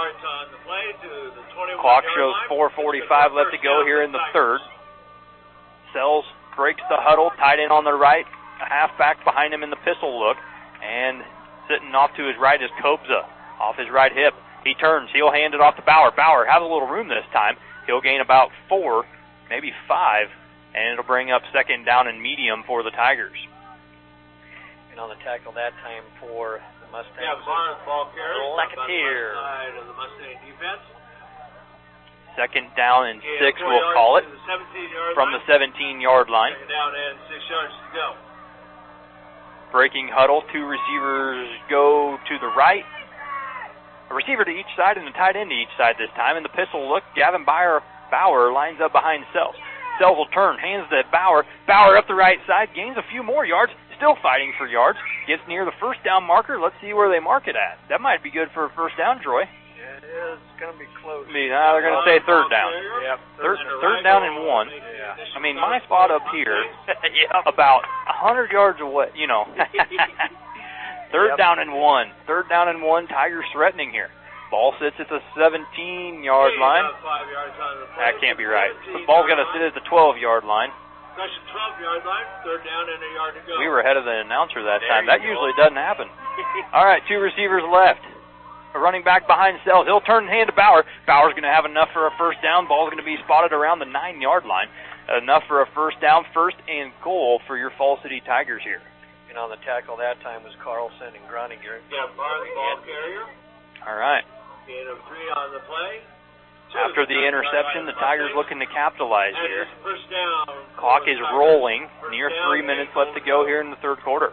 Clock shows four forty-five left to go here in the third. Sells breaks the huddle, tight end on the right, a halfback behind him in the pistol look, and sitting off to his right is Kobza, off his right hip. He turns, he'll hand it off to Bauer. Bauer has a little room this time. He'll gain about four, maybe five, and it'll bring up second down and medium for the Tigers. And on the tackle that time for the Mustangs. Yeah, Barnes ball carrier. Lacatier. Side of the Mustang defense. Second down and yeah, six, we'll call it, from the seventeen-yard line. Second down and six yards to go. Breaking huddle, two receivers go to the right. A receiver to each side and a tight end to each side this time. In the pistol look, Gavin Bauer, Bauer lines up behind Sells. Sells will turn, hands to Bauer. Bauer up the right side, gains a few more yards, still fighting for yards. Gets near the first down marker. Let's see where they mark it at. That might be good for a first down, Troy. Yeah, it is. It's going to be close. I mean, uh, they're going to say third down. Yep. Third, third down and one. Yeah. I mean, my spot up here, yep. about one hundred yards away, you know. Third yep. down and one. Third down and one. Tigers threatening here. Ball sits at the seventeen-yard line. That can't be right. The ball's going to sit at the twelve-yard line. twelve-yard line, third down and a yard to go. We were ahead of the announcer that there time. That go. usually doesn't happen. All right, two receivers left. A running back behind Sells. He'll turn and hand to Bauer. Bauer's going to have enough for a first down. Ball's going to be spotted around the nine-yard line. Enough for a first down, first and goal for your Fall City Tigers here. And on the tackle that time was Carlson and Groniger. Yeah, Barnes ball carrier. All right. Gain of three on the play. After the interception, the Tigers looking to capitalize here. First down. Clock is rolling. Near three minutes left to go here in the third quarter.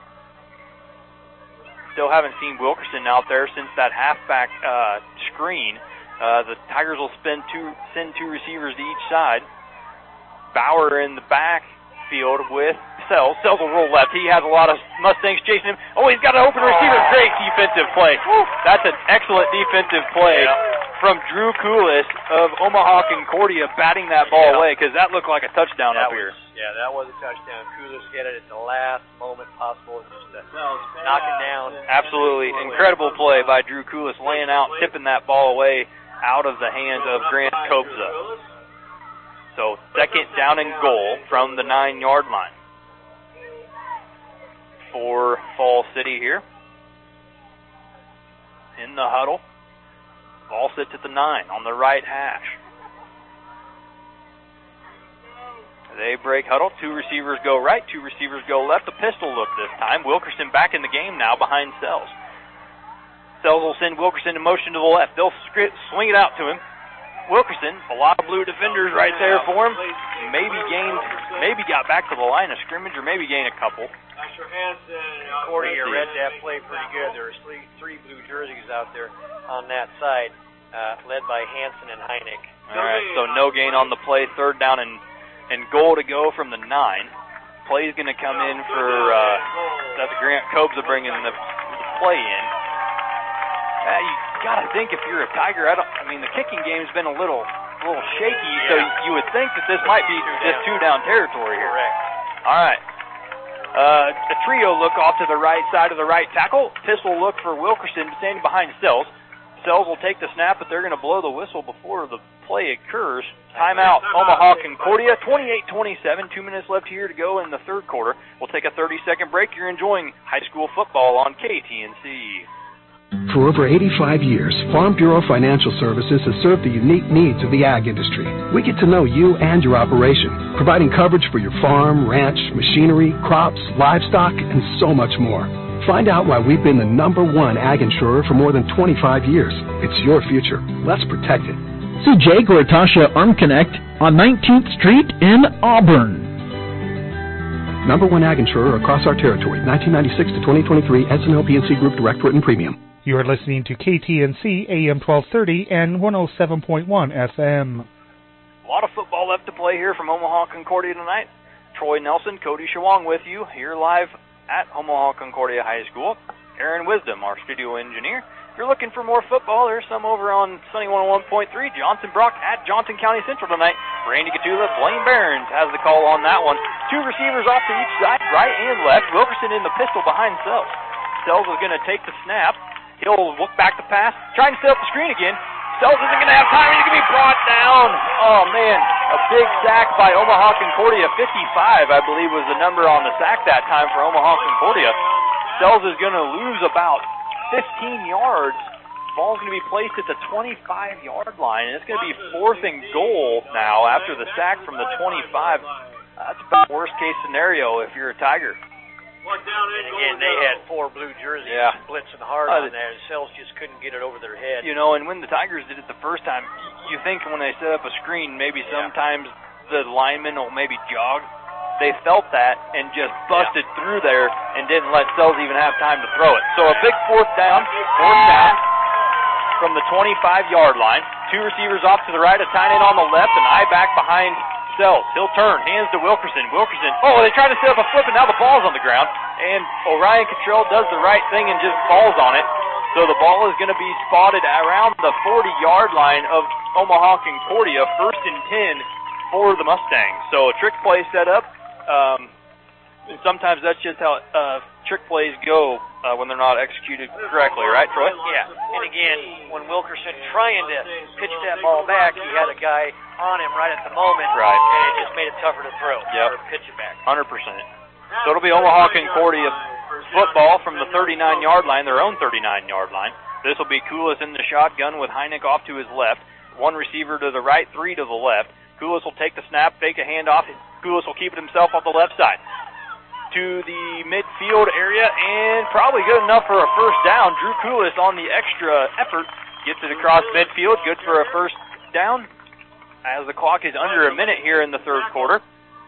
Still haven't seen Wilkerson out there since that halfback uh, screen. Uh, the Tigers will spend two, send two receivers to each side. Bauer in the backfield with Sells. Sells will roll left. He has a lot of Mustangs chasing him. Oh, he's got an open receiver. Great defensive play. That's an excellent defensive play yeah. from Drew Coulis of Omaha Concordia batting that ball yeah. away because that looked like a touchdown that up was, here. Yeah, that was a touchdown. Coulis get it at the last moment possible. Just to knock it down. Absolutely. Incredible play by Drew Coulis, laying out, tipping that ball away out of the hands of Grant Kobza. So second down and goal from the nine-yard line for Fall City here. In the huddle. Ball sits at the nine on the right hash. They break huddle. Two receivers go right, two receivers go left. The pistol look this time. Wilkerson back in the game now behind Sells. Sells will send Wilkerson in motion to the left. They'll swing it out to him. Wilkerson, a lot of blue defenders right there for him. Maybe gained, maybe got back to the line of scrimmage, or maybe gained a couple. Concordia read that play pretty good. There were three, three blue jerseys out there on that side, uh, led by Hansen and Heineck. All right, so no gain on the play. Third down and, and goal to go from the nine. Play's going to come in for, uh, that's Grant Kobza bringing the, the play in. Uh, you got to think if you're a Tiger, I, don't, I mean, the kicking game's been a little a little shaky, yeah. so you would think that this might be just two-down territory here. Correct. All right. Uh, a trio look off to the right side of the right tackle. Pistol look for Wilkerson standing behind Sells. Sells will take the snap, but they're going to blow the whistle before the play occurs. Timeout, Omaha Concordia, twenty-eight twenty-seven. Two minutes left here to go in the third quarter. We'll take a thirty-second break. You're enjoying high school football on K T N C. For over eighty-five years, Farm Bureau Financial Services has served the unique needs of the ag industry. We get to know you and your operation, providing coverage for your farm, ranch, machinery, crops, livestock, and so much more. Find out why we've been the number one ag insurer for more than twenty-five years. It's your future. Let's protect it. See Jake or Tasha Arm Connect on nineteenth Street in Auburn. Number one ag insurer across our territory, nineteen ninety-six to twenty twenty-three, S and L P N C Group Direct Written Premium. You are listening to K T N C A M twelve thirty and one oh seven point one F M. A lot of football left to play here from Omaha Concordia tonight. Troy Nelson, Cody Shawong with you here live at Omaha Concordia High School. Aaron Wisdom, our studio engineer. If you're looking for more football, there's some over on Sunny one oh one point three. Johnson Brock at Johnson County Central tonight. Randy Catula, Blaine Barons has the call on that one. Two receivers off to each side, right and left. Wilkerson in the pistol behind Sells. Sells is going to take the snap. He'll look back to pass, trying to set up the screen again. Sells isn't going to have time. He's going to be brought down. Oh, man, a big sack by Omaha Concordia. fifty-five, I believe, was the number on the sack that time for Omaha Concordia. Sells is going to lose about fifteen yards. Ball's going to be placed at the twenty-five-yard line, and it's going to be fourth and goal now after the sack from the twenty-five. That's about worst-case scenario if you're a Tiger. And again, they had four blue jerseys yeah. blitzing hard uh, on there, and Sells just couldn't get it over their head. You know, and when the Tigers did it the first time, you think when they set up a screen, maybe yeah. sometimes the lineman will maybe jog. They felt that and just busted yeah. through there and didn't let Sells even have time to throw it. So a big fourth down, fourth down from the twenty-five-yard line. Two receivers off to the right, a tight end on the left, and I back behind Sells. He'll turn, hands to Wilkerson. Wilkerson, oh, they try to set up a flip, and now the ball's on the ground. And Orion Cottrell does the right thing and just falls on it. So the ball is going to be spotted around the forty-yard line of Omaha Concordia, first and ten for the Mustangs. So a trick play set up. Um, and sometimes that's just how uh, trick plays go uh, when they're not executed correctly, right, Troy? Yeah. And again, when Wilkerson trying to pitch that ball back, he had a guy on him right at the moment, right, and it just made it tougher to throw yep. or pitch it back. one hundred percent. So it'll be Omaha Concordia football from the thirty-nine-yard line, their own thirty-nine-yard line. This will be Koulis in the shotgun with Heineck off to his left. One receiver to the right, three to the left. Koulis will take the snap, fake a handoff. Koulis will keep it himself on the left side to the midfield area, and probably good enough for a first down. Drew Koulis on the extra effort gets it across midfield, good for a first down as the clock is under a minute here in the third quarter.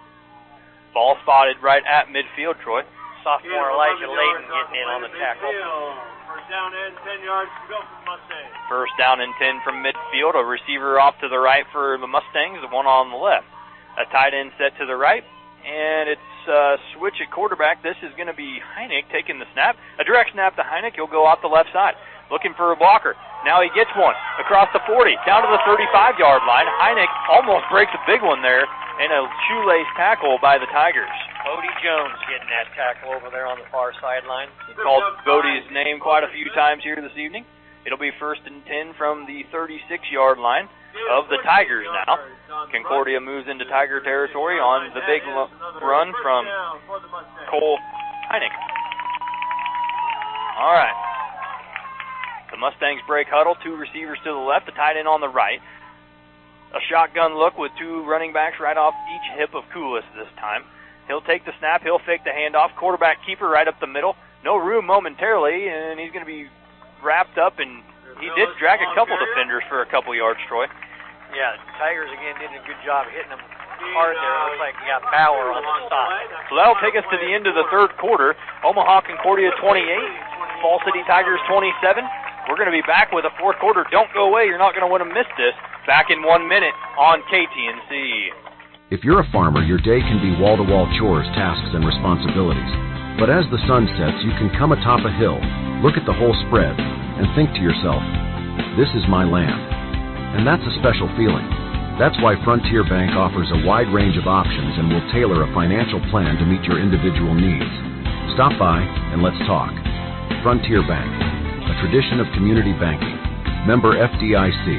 Ball spotted right at midfield, Troy. Sophomore Elijah Layton getting in on the tackle. First down and ten yards to go for the Mustangs. First down and ten from midfield. A receiver off to the right for the Mustangs, the one on the left. A tight end set to the right, and it's uh, switch at quarterback. This is going to be Heineck taking the snap. A direct snap to Heineck. He'll go out the left side, looking for a blocker. Now he gets one across the forty, down to the thirty-five-yard line. Heineck almost breaks a big one there, and a shoelace tackle by the Tigers. Bodie Jones getting that tackle over there on the far sideline. He called Bodie's name quite a few times here this evening. It'll be first and ten from the thirty-six-yard line of the Tigers now. Concordia moves into Tiger territory on the big l- run from Cole Heineck. All right. The Mustangs break huddle, two receivers to the left, a tight end on the right. A shotgun look with two running backs right off each hip of Koulis this time. He'll take the snap, he'll fake the handoff, quarterback keeper right up the middle. No room momentarily, and he's going to be wrapped up, and he did drag a couple defenders for a couple yards, Troy. Yeah, the Tigers again did a good job hitting them hard there. It looks like you got Bauer on the stop. So that'll take us to the end of the third quarter. Omaha Concordia twenty-eight, Fall City Tigers twenty-seven. We're going to be back with a fourth quarter. Don't go away. You're not going to want to miss this. Back in one minute on K T N C. If you're a farmer, your day can be wall-to-wall chores, tasks, and responsibilities. But as the sun sets, you can come atop a hill, look at the whole spread, and think to yourself, this is my land. And that's a special feeling. That's why Frontier Bank offers a wide range of options and will tailor a financial plan to meet your individual needs. Stop by and let's talk. Frontier Bank, a tradition of community banking. Member F D I C,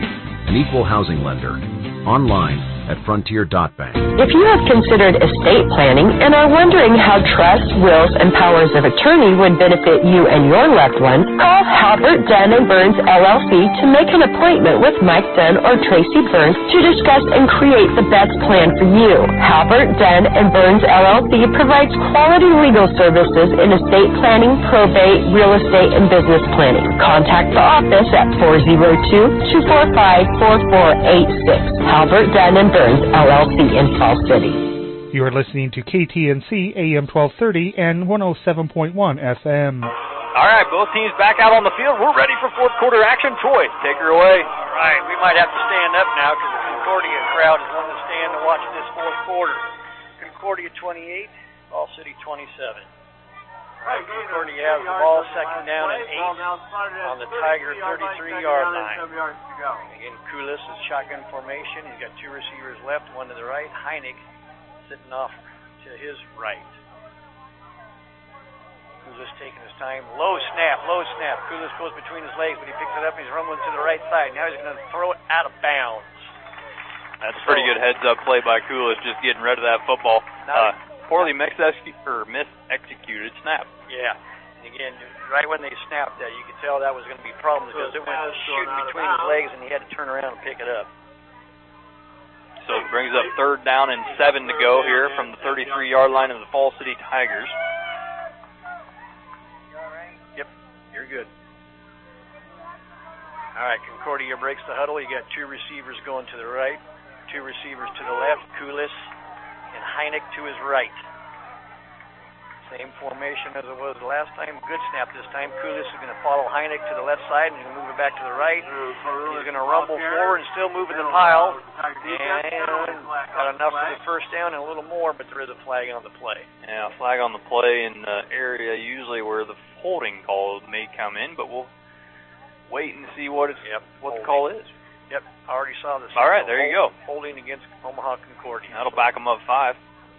an equal housing lender. Online at frontier dot bank. If you have considered estate planning and are wondering how trusts, wills, and powers of attorney would benefit you and your loved one, call Halbert, Dunn and Burns L L C to make an appointment with Mike Dunn or Tracy Burns to discuss and create the best plan for you. Halbert, Dunn and Burns L L C provides quality legal services in estate planning, probate, real estate, and business planning. Contact the office at four oh two, two four five, four four eight six. Halbert, Dunn and Burns L L C in Fall City. You are listening to K T N C A M twelve thirty and one oh seven point one F M. All right, both teams back out on the field. We're ready for fourth quarter action. Troy, take her away. All right, we might have to stand up now because the Concordia crowd is wanting to stand and watch this fourth quarter. Concordia twenty-eight, Fall City twenty-seven. All right, Concordia has the ball, second down and eight on the Tiger thirty-three-yard line. Again, Kulis is shotgun formation. He's got two receivers left, one to the right. Heineck sitting off to his right. Kulis taking his time. Low snap, low snap. Kulis goes between his legs, but he picks it up and he's rumbling to the right side. Now he's going to throw it out of bounds. That's a pretty good heads-up play by Kulis, just getting rid of that football. Uh, poorly mis-executed, or mis-executed snap. Yeah. And again, right when they snapped that, you could tell that was going to be problems because it went shooting between his legs and he had to turn around and pick it up. So it brings up third down and seven to go here from the thirty-three-yard line of the Fall City Tigers. Yep, you're good. All right, Concordia breaks the huddle. You got two receivers going to the right, two receivers to the left, Kulis and Heineck to his right. Same formation as it was last time. Good snap this time. Kulis is going to follow Heineck to the left side and he's going to move it back to the right. He's going to rumble forward and still move in the pile. And got enough for the first down and a little more, but there is a flag on the play. Yeah, a flag on the play in the area usually where the holding call may come in, but we'll wait and see what it's yep, what holding. the call is. Yep, I already saw this. All right, there you go. Holding against Omaha Concordia. That'll back them up five.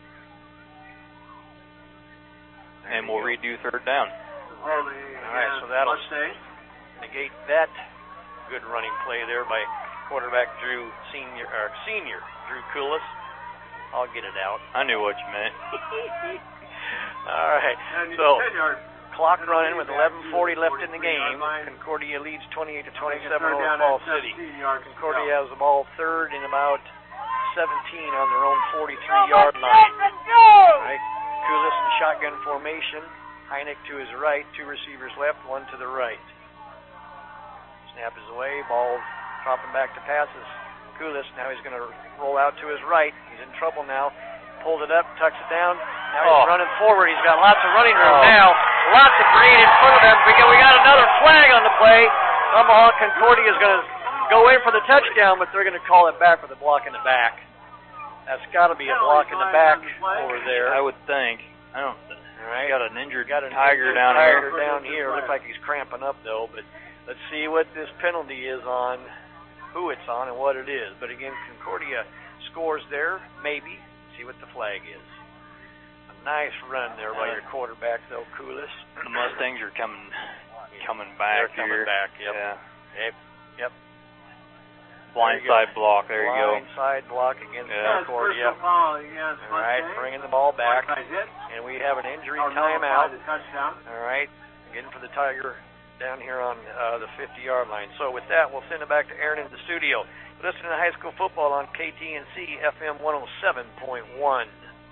And we'll redo third down. All right, so that'll negate that good running play there by quarterback Drew Senior or Senior Drew Kulis. I'll get it out. I knew what you meant. All right, so clock running with eleven forty left in the game. Concordia leads twenty-eight to twenty-seven over Fall City. Concordia has the ball third and about seventeen on their own forty-three-yard line. All right. Kulis in shotgun formation. Heineck to his right. Two receivers left, one to the right. Snap is away. Ball dropping back to passes. Kulis, now he's going to roll out to his right. He's in trouble now. Pulls it up, tucks it down. Now he's oh. running forward. He's got lots of running room oh. now. Lots of green in front of him. We got, we got another flag on the play. Omaha Concordia is going to go in for the touchdown, but they're going to call it back for the block in the back. That's got to be a block in the back over there. I would think. I don't. All right. Got an injured got an tiger injured down tiger here. down here. Looks like he's cramping up though. But let's see what this penalty is on, who it's on, and what it is. But again, Concordia scores there. Maybe. See what the flag is. A nice run there by your quarterback though, Kulis. The Mustangs are coming, coming back They're coming here. back. Yep. Yeah. Yep. Yep. Blind side block, there you go. Blind side block against yeah. Concordia. All right, bringing the ball back. And we have an injury timeout. All right, again for the Tiger down here on uh, the fifty-yard line. So with that, we'll send it back to Aaron in the studio. Listening to high school football on K T N C F M one oh seven point one.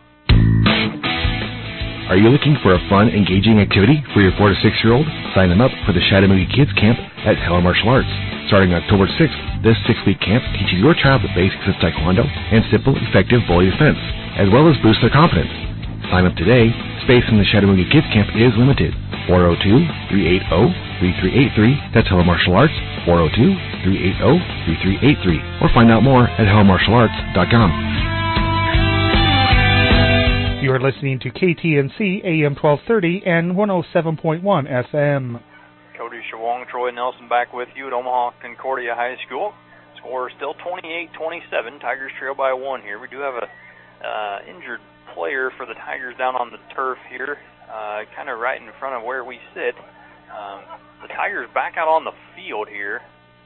Are you looking for a fun, engaging activity for your four to six-year-old? Sign them up for the Chattahoochee Kids Camp at Heller Martial Arts. Starting October sixth, this six-week camp teaches your child the basics of Taekwondo and simple, effective bully defense, as well as boost their confidence. Sign up today. Space in the Chattahoochee Kids Camp is limited. four oh two, three eight oh, three three eight three. That's Heller Martial Arts, four oh two, three eight oh, three three eight three. Or find out more at heller martial arts dot com. You are listening to K T N C A M twelve thirty and one oh seven point one F M. Cody Shawong, Troy Nelson back with you at Omaha Concordia High School. Score still twenty-eight twenty-seven. Tigers trail by one here. We do have a uh, injured player for the Tigers down on the turf here, uh, kind of right in front of where we sit. Um, the Tigers back out on the field here.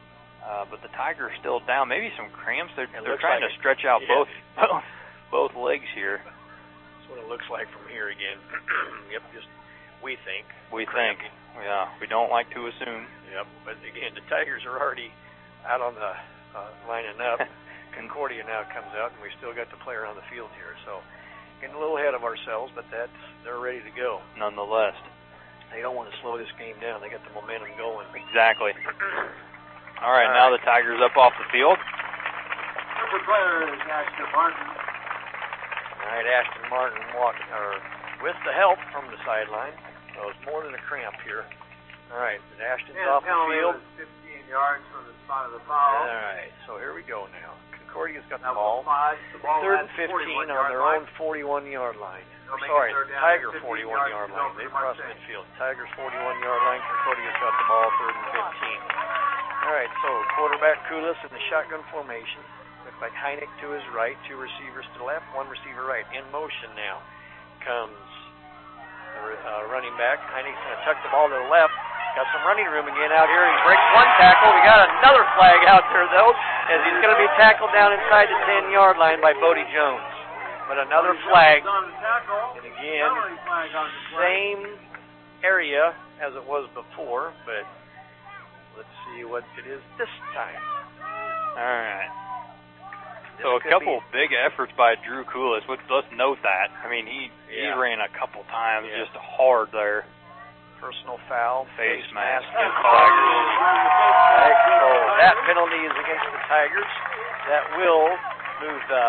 Uh, but the Tiger's still down. Maybe some cramps. They're, they're looks trying like to stretch out yeah. both, both both legs here. That's what it looks like from here again. Yep, just we think. We think. Yeah, we don't like to assume. Yep, but again, the Tigers are already out on the uh, lining up. Concordia now comes out, and we still got the player on the field here. So getting a little ahead of ourselves, but that's they're ready to go. Nonetheless. They don't want to slow this game down. They got the momentum going. Exactly. All right, All now right. the Tigers up off the field. Number player is Ashton Martin. All right, Ashton Martin walking, or with the help from the sideline. So it's more than a cramp here. All right, Ashton's and off the field. fifteen yards from the spot of the foul. All right, so here we go now. Concordia's got now the ball. Five, the ball Third and fifteen on their line. own forty-one-yard line. They'll Sorry, Tiger fifteen forty-one-yard yards line. They've crossed midfield. Tigers forty-one-yard line. Concordia's got the ball third and fifteen. All right, so quarterback Kulis in the shotgun formation. Looks like Heineck to his right, two receivers to the left, one receiver right. In motion now comes the uh, running back. Heineck's going to tuck the ball to the left. Got some running room again out here. He breaks one tackle. We got another flag out there, though, as he's going to be tackled down inside the ten-yard line by Bodie Jones. But another flag. And again, same area as it was before, but let's see what it is this time. All right. So a couple be, big efforts by Drew Kulis. Let's, let's note that. I mean, he, yeah. he ran a couple times yeah. just hard there. Personal foul, face, face mask mask against the Tigers. Right, so that penalty is against the Tigers. That will move the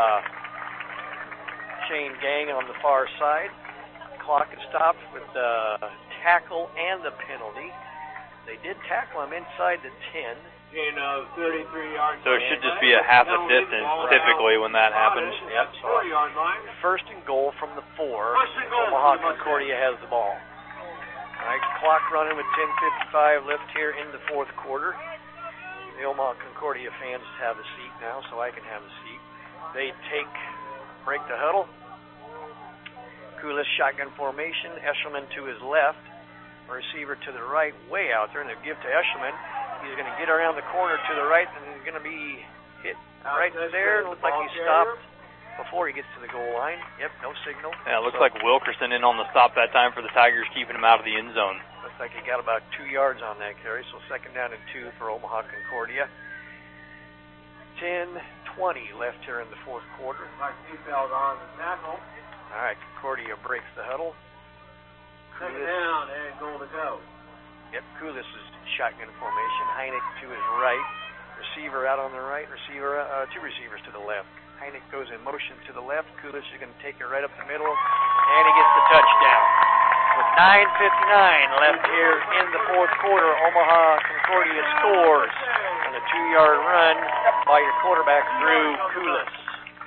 chain gang on the far side. Clock is stopped with the tackle and the penalty. They did tackle him inside the ten. In uh, thirty-three yards. So it should just be a half a distance typically when that happens. Yep. So first and goal from the four. Omaha Concordia has the ball. All right, clock running with ten fifty-five left here in the fourth quarter. The Omaha Concordia fans have a seat now, so I can have a seat. They take, break the huddle. Kulis shotgun formation. Eshelman to his left. Receiver to the right, way out there, and they give to Eshelman. He's going to get around the corner to the right, and he's going to be hit right there. Looks like he stopped before he gets to the goal line. Yep, no signal. Yeah, it looks so, like Wilkerson in on the stop that time for the Tigers, keeping him out of the end zone. Looks like he got about two yards on that carry, so second down and two for Omaha Concordia. ten twenty left here in the fourth quarter. Like seatbelt on the tackle. All right, Concordia breaks the huddle. Second down and goal to go. Yep, Kulis is shotgun formation. Heineck to his right. Receiver out on the right. Receiver, uh, two receivers to the left. Heineck goes in motion to the left. Kulis is going to take it right up the middle, and he gets the touchdown. With nine fifty-nine left here in the fourth quarter, Omaha Concordia scores on a two-yard run by your quarterback, Drew Kulis.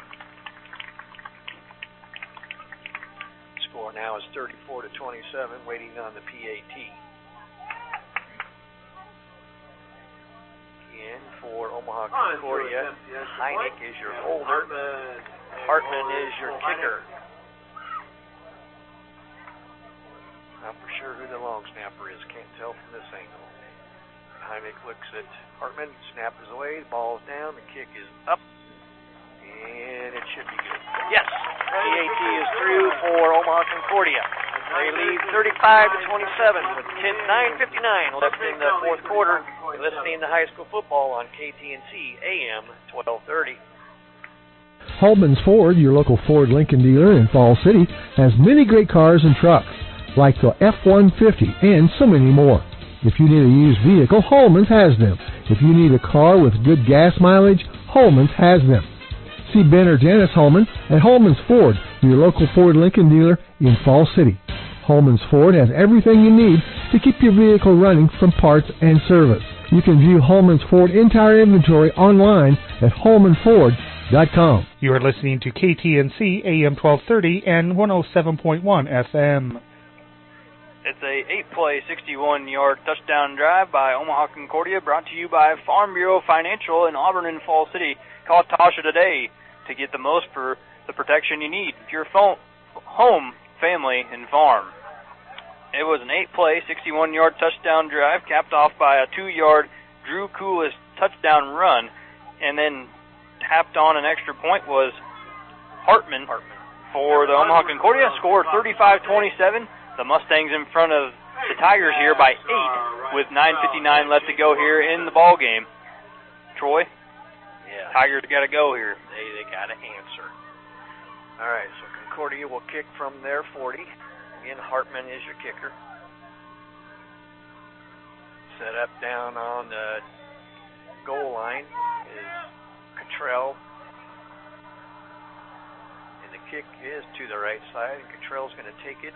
Score now is thirty-four to twenty-seven, waiting on the P A T. In for Omaha Concordia, Heineck is your holder. Hartman is your kicker. Not for sure who the long snapper is. Can't tell from this angle. Heineck looks at Hartman. Snap is away. The ball's down. The kick is up. And it should be good. Yes! P A T is through for Omaha Concordia. They lead thirty-five to twenty-seven with nine fifty-nine left in the fourth quarter. You're listening to high school football on K T N C A M twelve thirty. Holman's Ford, your local Ford Lincoln dealer in Falls City, has many great cars and trucks, like the F one fifty and so many more. If you need a used vehicle, Holman's has them. If you need a car with good gas mileage, Holman's has them. See Ben or Janice Holman at Holman's Ford, your local Ford Lincoln dealer in Falls City. Holman's Ford has everything you need to keep your vehicle running from parts and service. You can view Holman's Ford entire inventory online at holman ford dot com. You are listening to K T N C A M twelve thirty and one oh seven point one F M. It's a eight-play, sixty-one-yard touchdown drive by Omaha Concordia, brought to you by Farm Bureau Financial in Auburn and Falls City. Call Tasha today to get the most for the protection you need for your phone, home, family, and farm. It was an eight-play, sixty-one-yard touchdown drive, capped off by a two-yard Drew Kulis touchdown run, and then tapped on an extra point was Hartman, Hartman. for the Omaha Concordia, scored thirty-five twenty-seven. The Mustangs in front of the Tigers here by eight with nine fifty-nine left to go here in the ball game. Troy? Yeah. Tigers got to go here. They they got to answer. All right, so Concordia will kick from their forty. Again, Hartman is your kicker. Set up down on the goal line is Cottrell. And the kick is to the right side, and Cottrell's going to take it.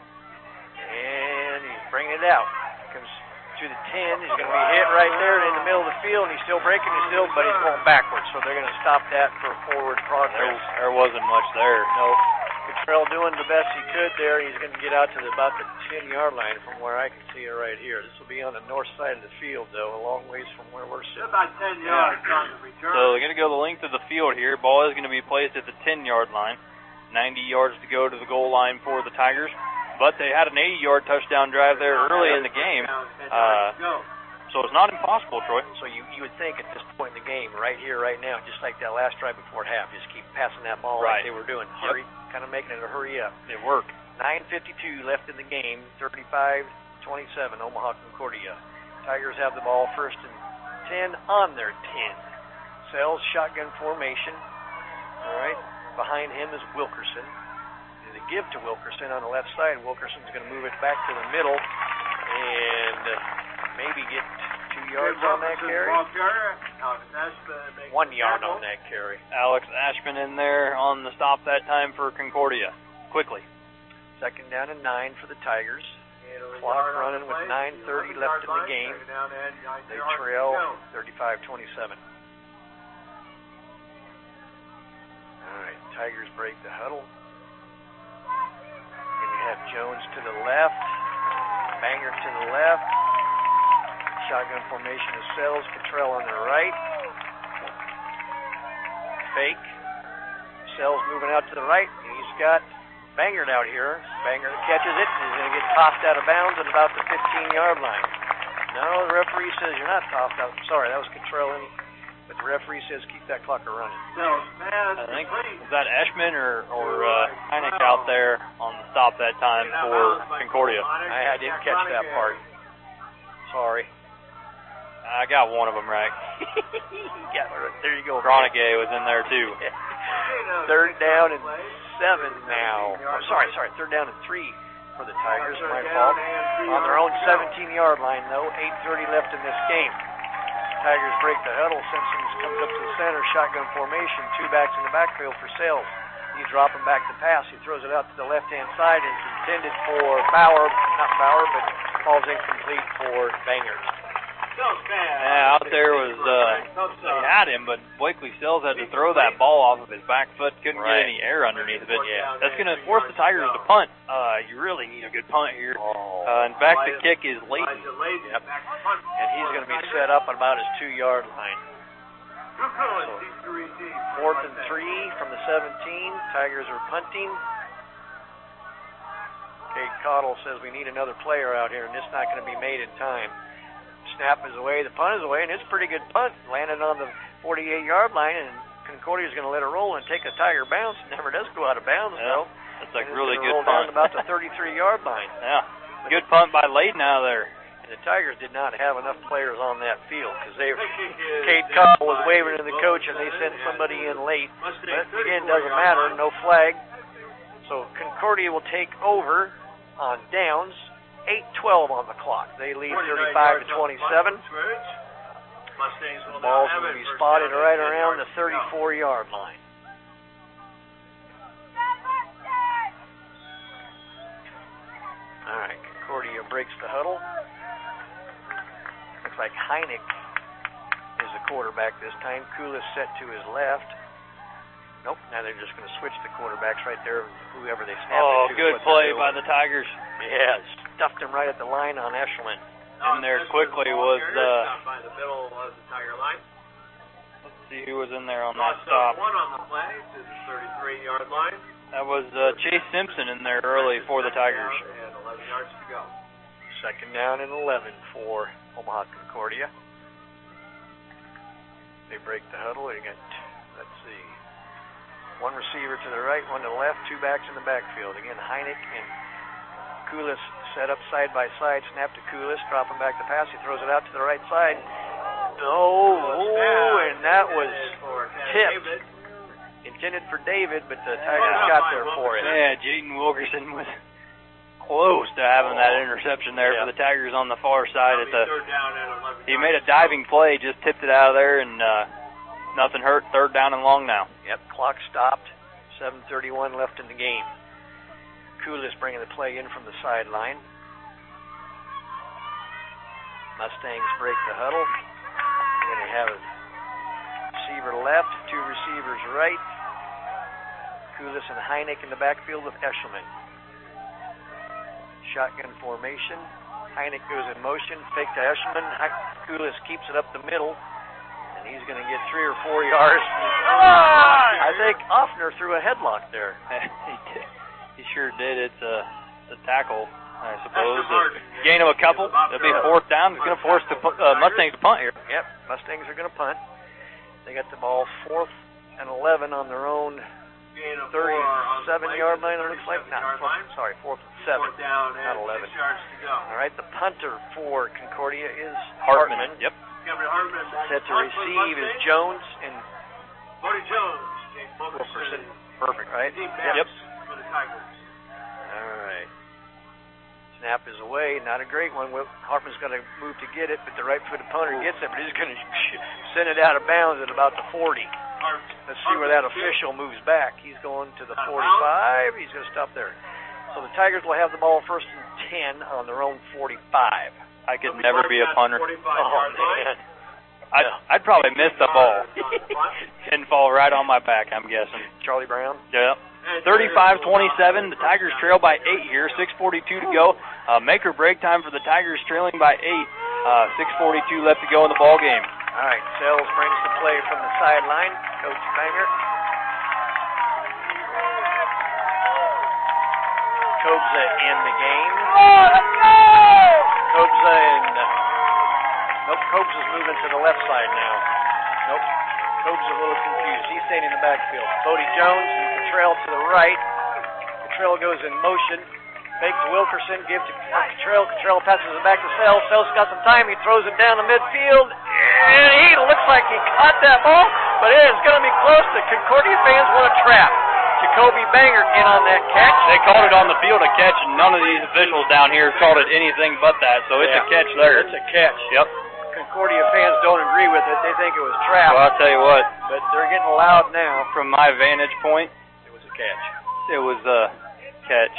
And he's bringing it out. Comes to the ten. He's going to be hit right there in the middle of the field, and he's still breaking. He's still, but he's going backwards. So they're going to stop that for forward progress. There, there wasn't much there. No. Cottrell doing the best he could there. He's going to get out to the, about the ten-yard line from where I can see it right here. This will be on the north side of the field, though, a long ways from where we're sitting. About ten yards on the return. So they're going to go the length of the field here. Ball is going to be placed at the ten-yard line. ninety yards to go to the goal line for the Tigers. But they had an eighty-yard touchdown drive there early in the game. Uh, so it's not impossible, Troy. So you, you would think at this point in the game, right here, right now, just like that last drive before half, just keep passing that ball right. like they were doing. Hurry, yep. Kind of making it a hurry up. It worked. nine fifty-two left in the game, thirty-five twenty-seven, Omaha Concordia. Tigers have the ball first and ten on their ten. Sells shotgun formation. All right. Behind him is Wilkerson. They give to Wilkerson on the left side. Wilkerson's going to move it back to the middle and uh, maybe get two yards on that carry. One yard on that carry. Alex Ashman in there on the stop that time for Concordia. Quickly. Second down and nine for the Tigers. Clock running with nine thirty left in the game. They trail thirty-five twenty-seven. All right, Tigers break the huddle. And you have Jones to the left, Banger to the left, shotgun formation of Sells, Cottrell on the right. Fake. Sells moving out to the right, and he's got Banger out here. Banger catches it, and he's going to get tossed out of bounds at about the fifteen-yard line. No, the referee says you're not tossed out. Sorry, that was Cottrell in. But the referee says keep that clock running. I think, was that Ashman or, or uh, Heineck out there on the stop that time for Concordia? I, I didn't catch that part. Sorry. I got one of them right. Yeah, there you go. Gronegay was in there too. Third down and seven now. Oh, sorry, sorry. Third down and three for the Tigers. My fault. On their own seventeen-yard line, though. eight thirty left in this game. Tigers break the huddle. Simpson comes up to the center, shotgun formation, two backs in the backfield for Sells. He's dropping back to pass. He throws it out to the left-hand side. It's intended for Bauer, not Bauer, but falls incomplete for Banger. Yeah, out there was, uh, they had him, but Blakely Sells had to throw that ball off of his back foot. Couldn't right. get any air underneath of it. Yeah. That's going to force the Tigers to punt. Uh, you really need a good punt here. Uh, in fact, the kick is late. Yep. And he's going to be set up at about his two-yard line. So, fourth and three from the seventeen. Tigers are punting. Cade Cottle says we need another player out here, and it's not going to be made in time. Snap is away, the punt is away, and it's a pretty good punt. Landed on the forty-eight-yard line, and Concordia is going to let it roll and take a Tiger bounce. It never does go out of bounds, yeah, though. That's a and really good roll punt. Down about the thirty-three-yard line. Yeah, good punt by Layden out there. And the Tigers did not have enough players on that field because they, Cade Cottle was waving to the coach, and they sent somebody in late. But again, doesn't matter, no flag. So Concordia will take over on downs. eight twelve on the clock. They lead thirty-five to twenty-seven. The ball's going to be spotted right around the thirty-four-yard line. All right, Concordia breaks the huddle. Looks like Heineck is the quarterback this time. Kulis set to his left. Nope, now they're just going to switch the quarterbacks right there, whoever they snap Oh, it to. good play by the Tigers. Yeah, stuffed him right at the line on Eshelman. In there quickly was the... By the middle of the Tiger line. Let's see who was in there on that stop. One on the play to the thirty-three-yard line. That was uh, Chase Simpson in there early for the Tigers. And eleven yards to go. Second down and eleven for Omaha Concordia. They break the huddle. They got, let's see, one receiver to the right, one to the left, two backs in the backfield. Again, Heineck and Kulis set up side by side. Snap to Kulis, dropping back the pass. He throws it out to the right side. Oh, oh and that was tipped. Intended for David, but the Tigers got there for it. Yeah, Jaden Wilkerson was close to having that interception there yeah. for the Tigers on the far side. At the he made a diving play, just tipped it out of there, and uh, nothing hurt. Third down and long now. Yep, clock stopped. seven thirty-one left in the game. Kulis bringing the play in from the sideline. Mustangs break the huddle. We're going to have a receiver left, two receivers right. Kulis and Heineck in the backfield with Eshelman. Shotgun formation. Heineck goes in motion, fake to Eshelman. Kulis keeps it up the middle, and he's going to get three or four yards. I think Offner threw a headlock there. he, did. he sure did. It's a, it's a tackle, I suppose. A gain of a couple. It'll be fourth down. It's going to force the uh, Mustangs to punt here. Yep, Mustangs are going to punt. They got the ball fourth and eleven on their own thirty-seven-yard line, it looks like. No, fourth, sorry, fourth and seven, not eleven. All right, the punter for Concordia is Hartman. Hartman. Yep. Set to receive is Jones and Wilkerson. Perfect, right? Yep. All right. Snap is away. Not a great one. Hartman's got to move to get it, but the right-footed punter gets it, but he's going to send it out of bounds at about the forty. Let's see where that official moves back. He's going to the forty-five. He's going to stop there. So the Tigers will have the ball first and ten on their own forty-five. I could never be a punter. Oh, man. I'd, I'd probably miss the ball and fall right on my back, I'm guessing. Charlie Brown? Yeah. thirty-five twenty-seven. The Tigers trail by eight here. six forty-two to go. Uh, make or break time for the Tigers, trailing by eight. Uh, six forty-two left to go in the ball game. All right, Sells brings the play from the sideline. Coach Banger. Kobza in the game. Kobza and uh, nope, Kobza's moving to the left side now. Nope, Kobza's a little confused. He's staying in the backfield. Bodie Jones and Cottrell to the right. Cottrell goes in motion. Fakes Wilkerson, gives to Cottrell. Cottrell passes it back to Sells. Sells got some time. He throws it down the midfield. And he looks like he caught that ball, but it is going to be close. The Concordia fans want a trap. Jacoby Banger in on that catch. They called it on the field a catch, and none of these officials down here called it anything but that, so it's yeah, a catch there. It's a catch. Yep. Concordia fans don't agree with it. They think it was trap. Well, I'll tell you what. But they're getting loud now. From my vantage point, it was a catch. It was a catch.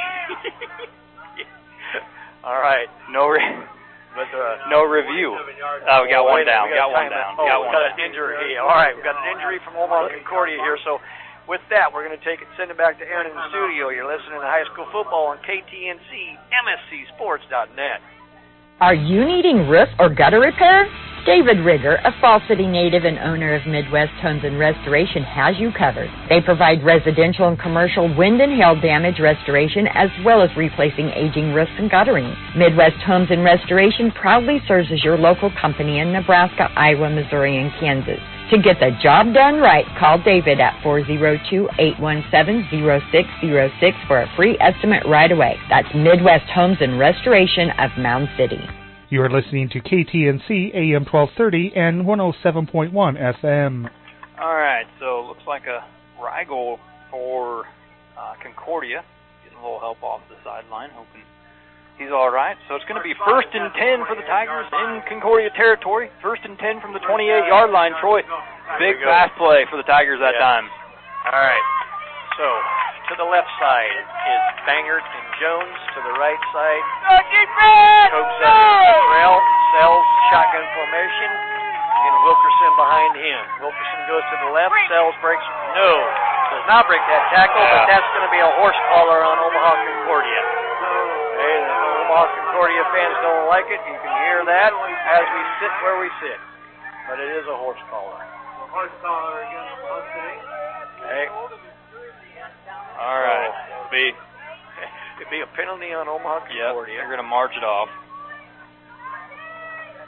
All right. No re- but, uh, no review. Oh, we got oh, one down. We got, got one down. down. Oh, got we one got down. an injury. All right, we've got an injury from Omaha Concordia here. So with that, we're going to take it, send it back to Aaron in the studio. You're listening to High School Football on K T N C, M S C Sports dot net. Are you needing roof or gutter repair? David Rigger, a Fall City native and owner of Midwest Homes and Restoration, has you covered. They provide residential and commercial wind and hail damage restoration as well as replacing aging roofs and guttering. Midwest Homes and Restoration proudly serves as your local company in Nebraska, Iowa, Missouri, and Kansas. To get the job done right, call David at four oh two, eight one seven, oh six oh six for a free estimate right away. That's Midwest Homes and Restoration of Mound City. You are listening to K T N C A M twelve thirty and one oh seven point one F M. All right, so it looks like a Rigel for uh, Concordia. Getting a little help off the sideline, hoping he's all right. So it's going to be first and ten for the Tigers in Concordia territory. First and ten from the twenty-eight-yard line. Troy, big pass play for the Tigers that yeah. time. All right, so to the left side is Bangert and Jones. To the right side, Kobza and Cottrell. Sells shotgun formation. And Wilkerson behind him. Wilkerson goes to the left. Sells breaks. No. Does not break that tackle, yeah. but that's going to be a horse collar on Omaha Concordia. Okay, the Omaha Concordia fans don't like it. You can hear that as we sit where we sit. But it is a horse collar. Horse collar against Mustang. Okay. All right. So, be it'd be a penalty on Omaha Concordia. Yep, they're going to march it off.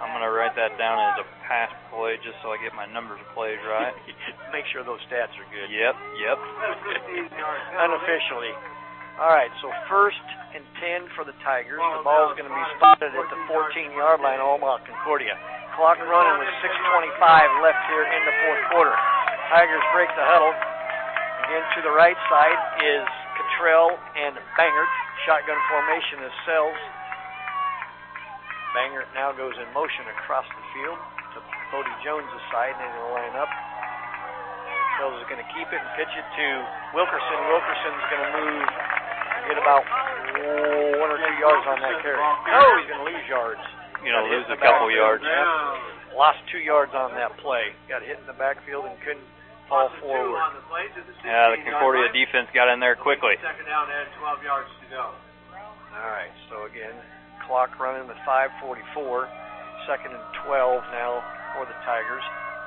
I'm going to write that down as a pass play just so I get my numbers of plays right. Make sure those stats are good. Yep, yep. Unofficially. All right, so first and ten for the Tigers. The ball is going to be spotted at the fourteen-yard line, Omaha Concordia. Clock running with six twenty-five left here in the fourth quarter. Tigers break the huddle. Again, to the right side is Cottrell and Bangert. Shotgun formation is Sells. Bangert now goes in motion across the field to Cody Jones' side, and he'll line up. Sells is going to keep it and pitch it to Wilkerson. Wilkerson's going to move and get about oh, one or two yards on that carry. No, he's going to lose yards. You know, lose a couple yards. Yeah. Lost two yards on that play. Got hit in the backfield and couldn't fall forward. Yeah, the Concordia defense got in there quickly. Second down and twelve yards to go. All right, so again, clock running with five forty-four. Second and twelve now for the Tigers.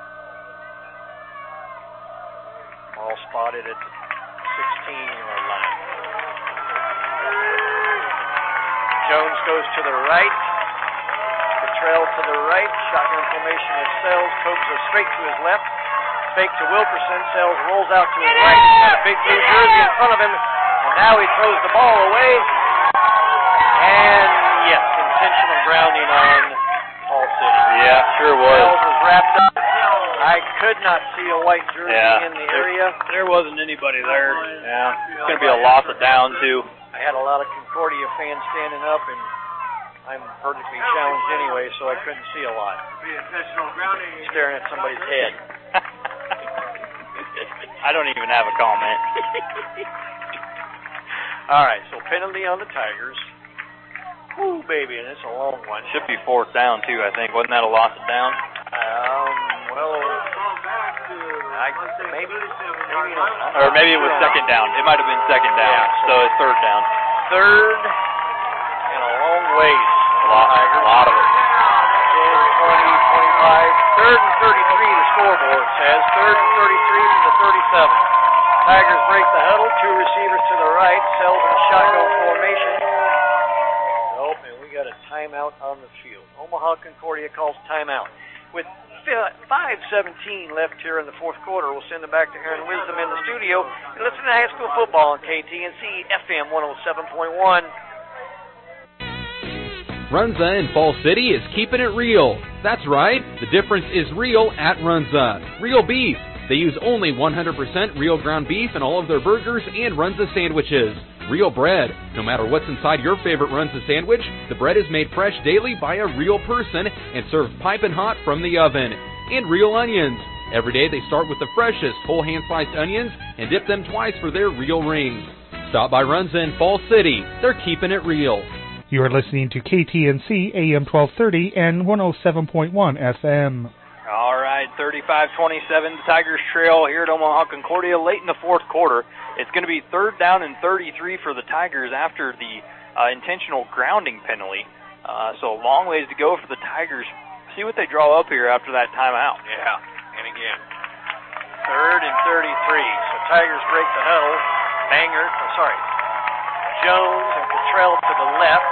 All spotted at the sixteen-yard line. Jones goes to the right. Cottrell to the right. Shotgun formation is Sells. Cokes goes straight to his left. Fake to Wilkerson. Sells rolls out to his right. He's got a big blue jersey in front of him. And now he throws the ball away. And, yes, intentional grounding on Fall City. Yeah, sure was. Sells was wrapped up. I could not see a white jersey yeah, in the area. There, there wasn't anybody there. Yeah, it's going to be a loss of down, too. I had a lot of Concordia fans standing up, and I'm vertically challenged anyway, so I couldn't see a lot. Staring at somebody's head. I don't even have a comment. All right, so penalty on the Tigers. Ooh, baby, and it's a long one. Should be fourth down, too, I think. Wasn't that a loss of down? Um, well, I, maybe, maybe not. Or maybe it was second down. It might have been second down, yeah, so it's third down. Third and a long ways. A lot, a lot of it. ten, twenty, twenty-five. Third and thirty-three, the scoreboard says. Third and thirty-three to the thirty-seven. Tigers break the huddle. Two receivers to the right. Sells in a shotgun formation. Nope, and we got a timeout on the field. Omaha Concordia calls timeout. With five seventeen left here in the fourth quarter, we'll send it back to Aaron Wisdom in the studio. And listen to high school football on K T N C F M one oh seven point one. Runza in Fall City is keeping it real. That's right, the difference is real at Runza. Real beef. They use only one hundred percent real ground beef in all of their burgers and Runza sandwiches. Real bread. No matter what's inside your favorite Runza sandwich, the bread is made fresh daily by a real person and served piping hot from the oven. And real onions. Every day they start with the freshest whole hand-sliced onions and dip them twice for their real rings. Stop by Runza in Fall City. They're keeping it real. You are listening to K T N C A M twelve thirty and one oh seven point one F M. All right, thirty-five twenty-seven, the Tigers trail here at Omaha Concordia late in the fourth quarter. It's going to be third down and thirty-three for the Tigers after the uh, intentional grounding penalty. Uh, so a long ways to go for the Tigers. See what they draw up here after that timeout. Yeah, and again, third and thirty-three. So Tigers break the huddle. Bangert, oh, sorry, Jones and Cottrell to the left.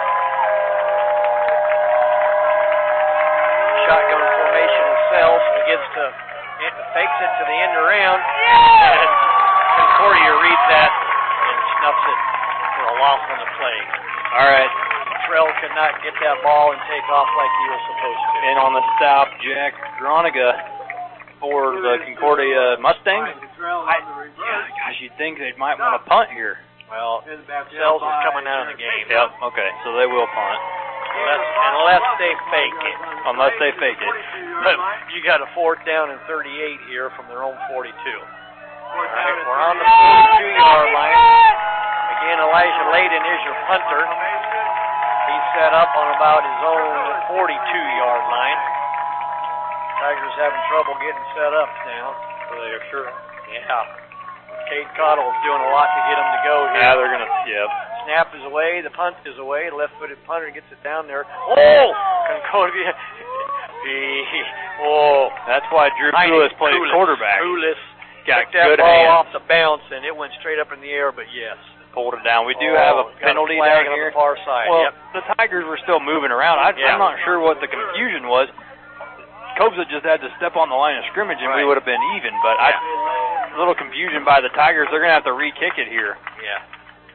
Shotgun formation of Sells. He gets to, it fakes it to the end around. And Concordia reads that and snuffs it for a loss on the play. All right. Cottrell could not get that ball and take off like he was supposed to. And on the stop, Jack Groniga for the Concordia Mustangs. I, yeah, gosh, you'd think they might want to punt here. Well, Sells is coming out of the game. Yep, okay, so they will punt. Unless, unless they fake it. Unless they fake it. But you got a fourth down and thirty-eight here from their own forty-two. All right, we're on the forty-two-yard line. Again, Elijah Layden is your punter. He's set up on about his own forty-two-yard line. Tigers having trouble getting set up now. So they are sure. Yeah. Cade Cottle's doing a lot to get them to go here. Yeah, they're going to, yep. Snap is away, the punt is away, left-footed punter gets it down there. Oh! Concordia. oh. That's why Drew Poulis played quarterback. Poulis got that good ball hands. off the bounce, and it went straight up in the air, but yes. pulled it down. We do oh, have a got penalty a flag down on here. the far side. Well, yep. the Tigers were still moving around. I, yeah. I'm not sure what the confusion was. Kobza just had to step on the line of scrimmage, and right. we would have been even. But yeah. I, a little confusion by the Tigers. They're going to have to re-kick it here. Yeah.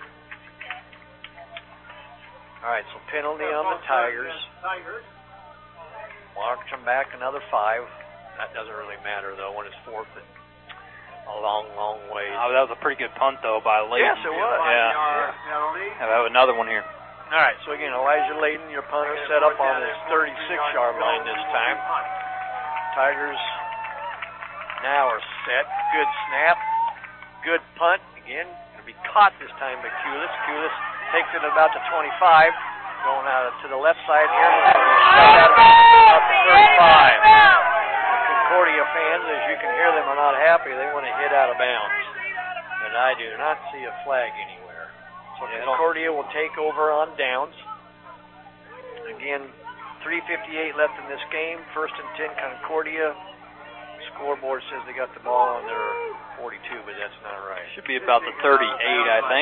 All right, so penalty on the Tigers. March them back another five. That doesn't really matter, though, when it's fourth and a long, long way. Oh, that was a pretty good punt, though, by Layton. Yes, it was. Yeah. yeah. I have another one here. All right, so again, Elijah Layton, your punter, set up on his thirty-six-yard line this time. Tigers now are set. Good snap. Good punt. Again, going to be caught this time by Kulis. Kulis takes it about the twenty-five. Going out to the left side here. Straight out of the thirty-five. The Concordia fans, as you can hear them, are not happy. They want to hit out of bounds. But I do not see a flag anywhere. So Concordia will take over on downs. Again, three fifty-eight left in this game. First and ten, Concordia. Scoreboard says they got the ball on their forty-two, but that's not right. Should be about the thirty-eight, I think.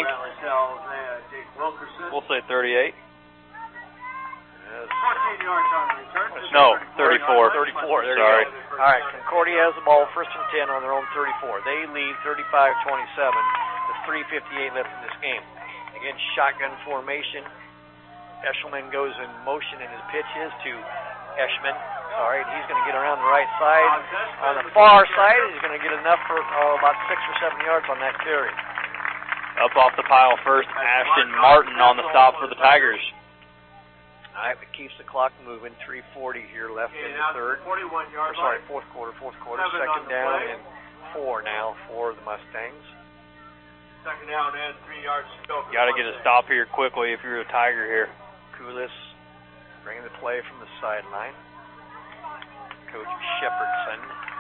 We'll say thirty-eight. fourteen yards on the return. No, thirty-four. thirty-four, there Sorry. you go. All right, Concordia has the ball first and ten on their own thirty-four. They lead thirty-five twenty-seven. There's three fifty-eight left in this game. Again, shotgun formation. Eshelman goes in motion, and his pitch is to Eschman. All right, he's going to get around the right side. On the far side, he's going to get enough for oh, about six or seven yards on that carry. Up off the pile first, Ashton Martin on the stop for the Tigers. All right, it keeps the clock moving. three forty here left in the third. forty-one yard Sorry, fourth quarter, fourth quarter. Second down and four now for the Mustangs. Second down and three yards to go. Got to get a stop here quickly if you're a Tiger here. Kulis bringing the play from the sideline. Coach Shepherdson.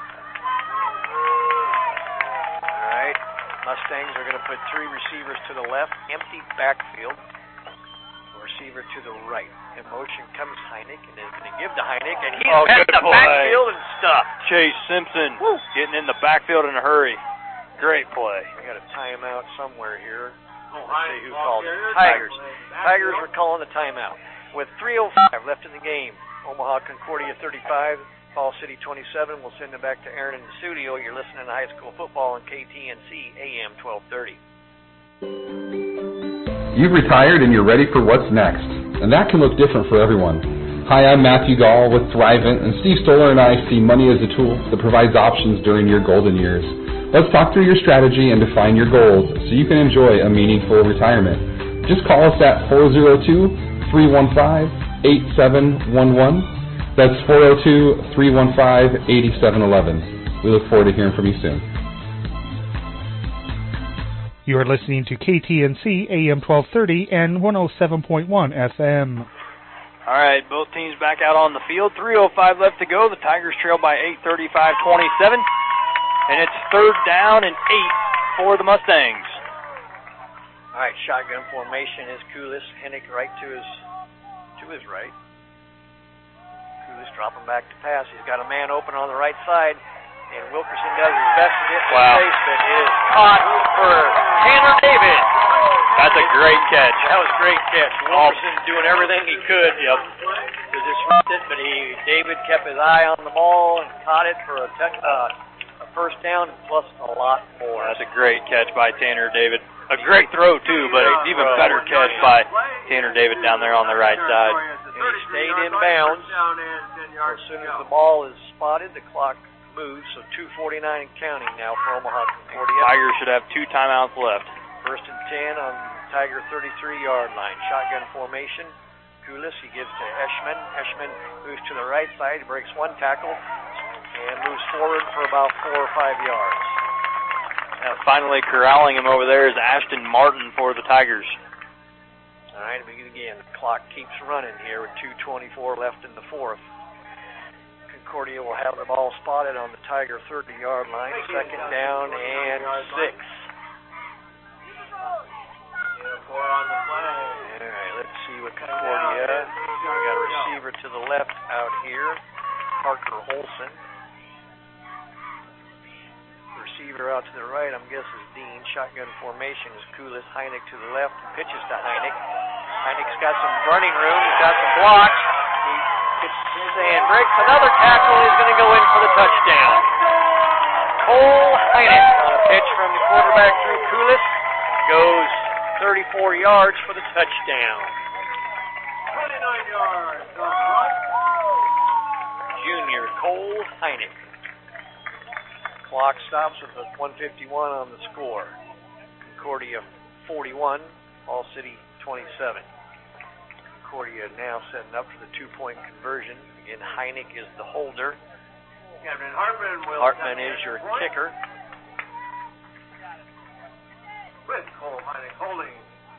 All right, Mustangs are going to put three receivers to the left, empty backfield. Receiver to the right. In motion comes Heineck, and is going to give to Heineck, and he's oh, at the play. backfield and stuffed. Chase Simpson Woo. Getting in the backfield in a hurry. Great play. We got a timeout somewhere here. Oh, Let's see who called it. Tigers. Tigers are calling the timeout. With three oh five left in the game, Omaha Concordia thirty-five, Fall City twenty-seven. We'll send it back to Aaron in the studio. You're listening to High School Football on K T N C A M twelve thirty. You've retired and you're ready for what's next, and that can look different for everyone. Hi, I'm Matthew Gall with Thrivent, and Steve Stoller and I see money as a tool that provides options during your golden years. Let's talk through your strategy and define your goals so you can enjoy a meaningful retirement. Just call us at four oh two, three one five, eight seven one one. That's four oh two, three one five, eight seven one one. We look forward to hearing from you soon. You are listening to K T N C A M twelve thirty and one oh seven point one F M. All right, both teams back out on the field. three oh five left to go. The Tigers trail by eight, thirty-five twenty-seven. And it's third down and eight for the Mustangs. All right, shotgun formation is Kulis. Hennick right to his to his right. Kulis dropping back to pass. He's got a man open on the right side. And Wilkerson does his best to get to wow. the face, but it is caught for Tanner David. That's a great catch. That was a great catch. Wilkerson doing everything he could yep. to disrupt it, but he David kept his eye on the ball and caught it for a, touch, uh, a first down plus a lot more. That's a great catch by Tanner David. A great throw, too, but an even better catch by Tanner David down there on the right side. And he stayed in bounds. As soon as the ball is spotted, the clock moves, so two forty-nine and counting now for Omaha Concordia. Tigers should have two timeouts left. First and ten on Tiger thirty-three yard line. Shotgun formation. Kulis, he gives to Eschman. Eschman moves to the right side, he breaks one tackle, and moves forward for about four or five yards. Uh, finally corralling him over there is Ashton Martin for the Tigers. All right, begin again. The clock keeps running here with two twenty-four left in the fourth. Concordia will have the ball spotted on the Tiger thirty yard line. Second down and six. Four on the flag. All right, let's see what Concordia. We got a receiver to the left out here, Parker Olson. The receiver receiver out to the right, I'm guessing is Dean. Shotgun formation is Kulis. Heineck to the left, pitches to Heineck. Heineck's got some running room. He's got some blocks. He gets and breaks another tackle. He's going to go in for the touchdown. Cole Heineck on a pitch from the quarterback through Kulis goes thirty-four yards for the touchdown. twenty-nine yards. Junior Cole Heineck. Clock stops with a one fifty-one on the score. Concordia forty-one, Fall City twenty-seven. Concordia now setting up for the two-point conversion. Again, Heineck is the holder. Captain Hartman will Hartman is your kicker. With Cole Heineck holding.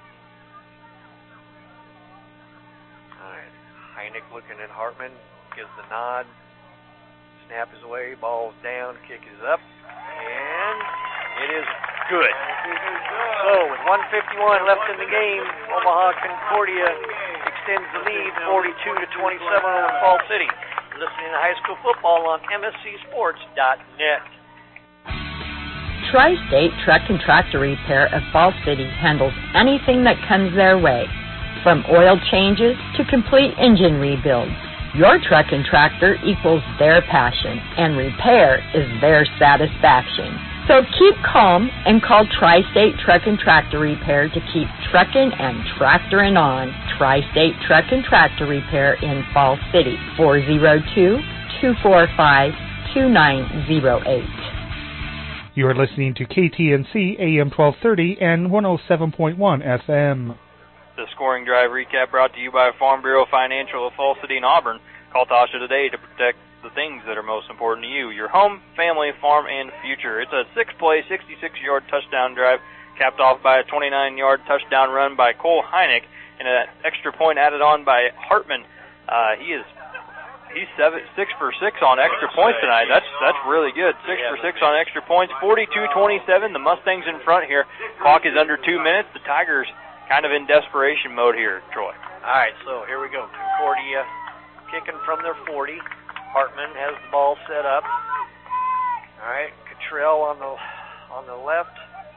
All right, Heineck looking at Hartman, gives the nod. Snap is away, ball's down, kick is up, and it is good. So with one fifty-one left in the game, Omaha Concordia extends the lead forty-two to twenty-seven over Fall City. You're listening to high school football on M S C sports dot net. Tri-State Truck and Tractor Repair of Fall City handles anything that comes their way, from oil changes to complete engine rebuilds. Your truck and tractor equals their passion, and repair is their satisfaction. So keep calm and call Tri-State Truck and Tractor Repair to keep trucking and tractoring on. Tri-State Truck and Tractor Repair in Fall City, four oh two, two four five, two nine oh eight. You are listening to K T N C A M twelve thirty and one oh seven point one F M. The scoring drive recap brought to you by Farm Bureau Financial of Fall City and Auburn. Call Tasha today to protect the things that are most important to you, your home, family, farm, and future. It's a six-play, sixty-six-yard touchdown drive capped off by a twenty-nine-yard touchdown run by Cole Heineck and an extra point added on by Hartman. Uh, he is he's seven, six for six on extra points tonight. That's that's really good. Six for six on extra points. forty-two twenty-seven. The Mustangs in front here. Clock is under two minutes. The Tigers kind of in desperation mode here, Troy. All right, so here we go. Concordia kicking from their forty. Hartman has the ball set up. All right, Cottrell on the on the left,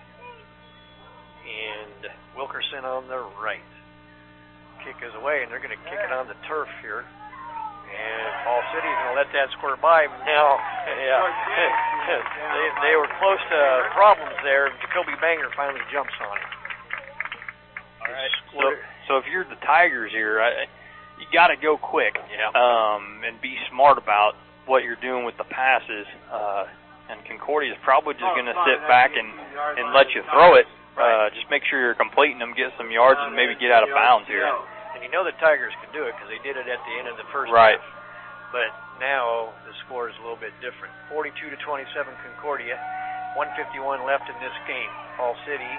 and Wilkerson on the right. Kick is away, and they're going to kick it on the turf here. And Fall City's going to let that squirt by. Now, yeah, they, they were close to problems there. Jacoby Banger finally jumps on it. All right. So, so if you're the Tigers here, I, you got to go quick, yeah. um, and be smart about what you're doing with the passes. Uh, and Concordia is probably just going to sit back and, and let you throw it. Uh, just make sure you're completing them, get some yards, and maybe get out of bounds here. And you know the Tigers can do it because they did it at the end of the first right. half. But now the score is a little bit different. forty-two to twenty-seven Concordia. one fifty-one left in this game. Fall City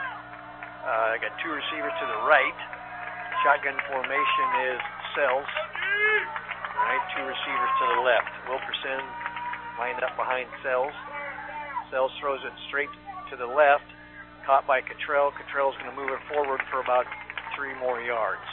uh, got two receivers to the right. Shotgun formation is Sells. All right, two receivers to the left. Wilkerson lined up behind Sells. Sells throws it straight to the left. Caught by Cottrell. Cottrell's going to move it forward for about three more yards.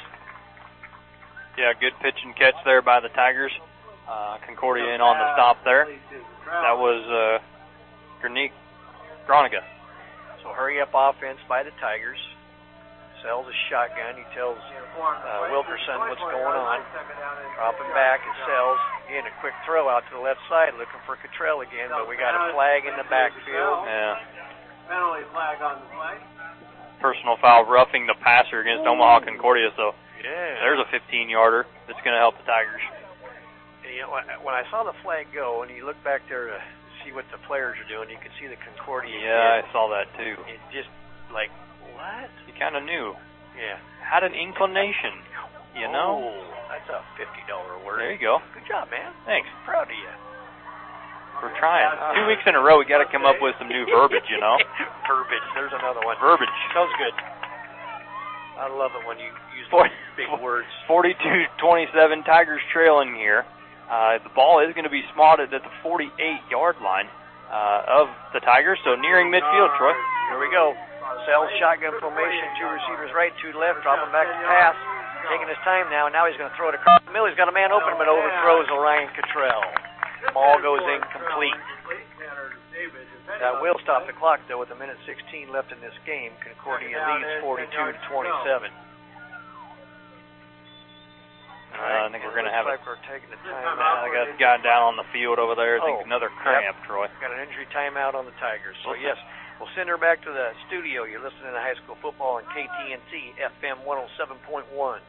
Yeah, good pitch and catch there by the Tigers. Uh, Concordia in on the stop there. That was uh, Granick Gronica. So hurry up offense by the Tigers. Sells a shotgun. He tells uh, Wilkerson what's going on. Dropping back is Sells. Again, a quick throw out to the left side, looking for Cottrell again, but we got a flag in the backfield. Yeah. Penalty flag on the play. Personal foul roughing the passer against Omaha Concordia, so yeah. There's a fifteen-yarder that's going to help the Tigers. And, you know, when I saw the flag go, and you look back there to see what the players are doing, you could see the Concordia. Yeah, kid. I saw that too. It just like, what? You kind of knew. Yeah. Had an inclination, you know? Oh, that's a fifty dollar word. There you go. Good job, man. Thanks. Proud of you. We're trying. Two weeks in a row, we got to come up with some new verbiage, you know? Verbiage. There's another one. Verbiage. Sounds good. I love it when you use big words. forty-two twenty-seven, Tigers trailing here. Uh, the ball is going to be spotted at the forty-eight-yard line uh, of the Tigers, so nearing midfield, Troy. Here we go. Sells shotgun formation, two receivers right, two left, dropping back to pass. Taking his time now. Now he's going to throw it across the middle. He's got a man open, but overthrows Orion Cottrell. Ball goes incomplete. That will stop the clock, though, with a minute sixteen left in this game. Concordia leads forty-two to twenty-seven. Uh, I think we're going to have a, We're taking the time uh, I got a guy down on the field over there. I think Oh, another cramp, yep. Troy. Got an injury timeout on the Tigers. So, yes, we'll send her back to the studio. You're listening to high school football on K T N C F M one oh seven point one.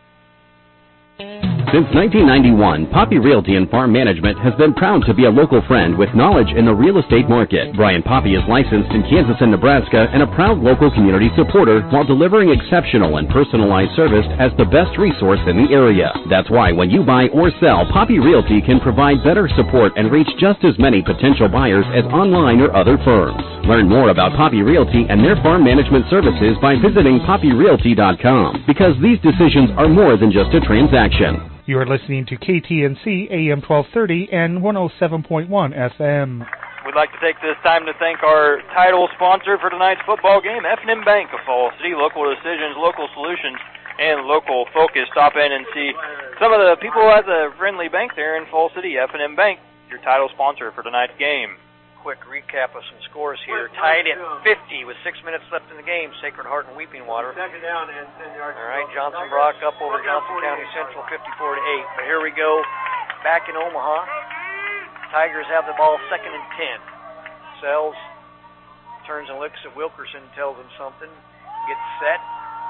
Since nineteen ninety-one, Poppy Realty and Farm Management has been proud to be a local friend with knowledge in the real estate market. Brian Poppy is licensed in Kansas and Nebraska and a proud local community supporter while delivering exceptional and personalized service as the best resource in the area. That's why when you buy or sell, Poppy Realty can provide better support and reach just as many potential buyers as online or other firms. Learn more about Poppy Realty and their farm management services by visiting poppy realty dot com, because these decisions are more than just a transaction. You are listening to K T N C A M twelve thirty and one oh seven point one F M. We'd like to take this time to thank our title sponsor for tonight's football game, F and M Bank of Fall City. Local decisions, local solutions, and local focus. Stop in and see some of the people at the friendly bank there in Fall City. F and M Bank, your title sponsor for tonight's game. Quick recap of some scores here. Tied at fifty with six minutes left in the game. Sacred Heart and Weeping Water. Second down and ten yards. All right, Johnson Brock up over Johnson County Central, fifty-four to eight. But here we go, back in Omaha. Tigers have the ball, second and ten. Sells, turns and looks at Wilkerson, tells him something. Gets set.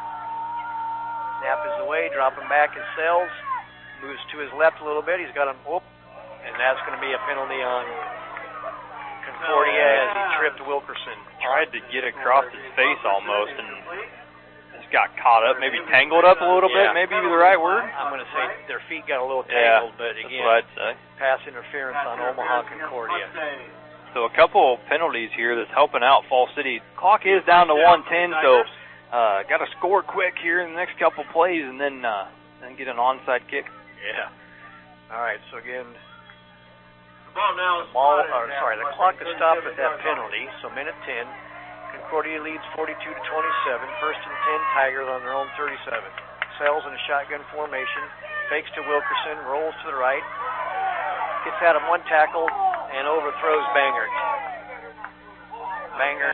Snap is away, dropping back is Sells. Moves to his left a little bit. He's got him, whoop, and that's going to be a penalty on Concordia as he tripped Wilkerson. Tried to get across his face almost and just got caught up, maybe tangled up a little Yeah. bit, maybe the right word. I'm going to say their feet got a little Yeah, tangled, but that's again, what I'd say. pass interference on Omaha Concordia. So a couple of penalties here that's helping out Fall City. Clock is down to one ten, so uh, got to score quick here in the next couple plays and then uh, then get an onside kick. Yeah. All right, so again, The ball now is the ball, spotted or now. sorry, the clock is stopped at that penalty, so minute ten. Concordia leads forty-two to twenty-seven. First and ten, Tigers on their own thirty-seven. Sells in a shotgun formation, fakes to Wilkerson, rolls to the right, gets out of one tackle, and overthrows Bangert. Bangert.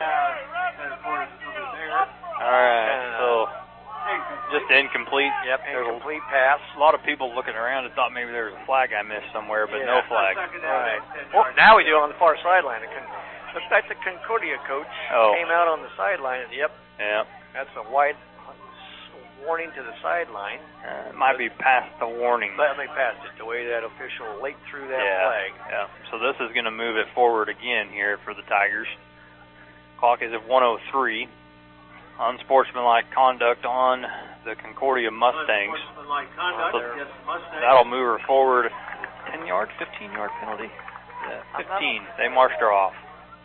All right, so just incomplete. Yep, There's incomplete pass. A lot of people looking around and thought maybe there was a flag I missed somewhere, but Yeah. no flag. All right. Well, now we do it on the far sideline. The Con- looks like the Concordia coach Oh. came out on the sideline. And, yep, Yeah. that's a wide warning to the sideline. Uh, it might be past the warning. Let me pass it the way that official late threw that yeah. flag. Yeah. So this is going to move it forward again here for the Tigers. Clock is at one oh three. Unsportsmanlike conduct on the Concordia Mustangs. Unsportsmanlike conduct So against Mustangs. that'll move her forward. ten yard, fifteen yard penalty? Yeah, fifteen. They marched her off.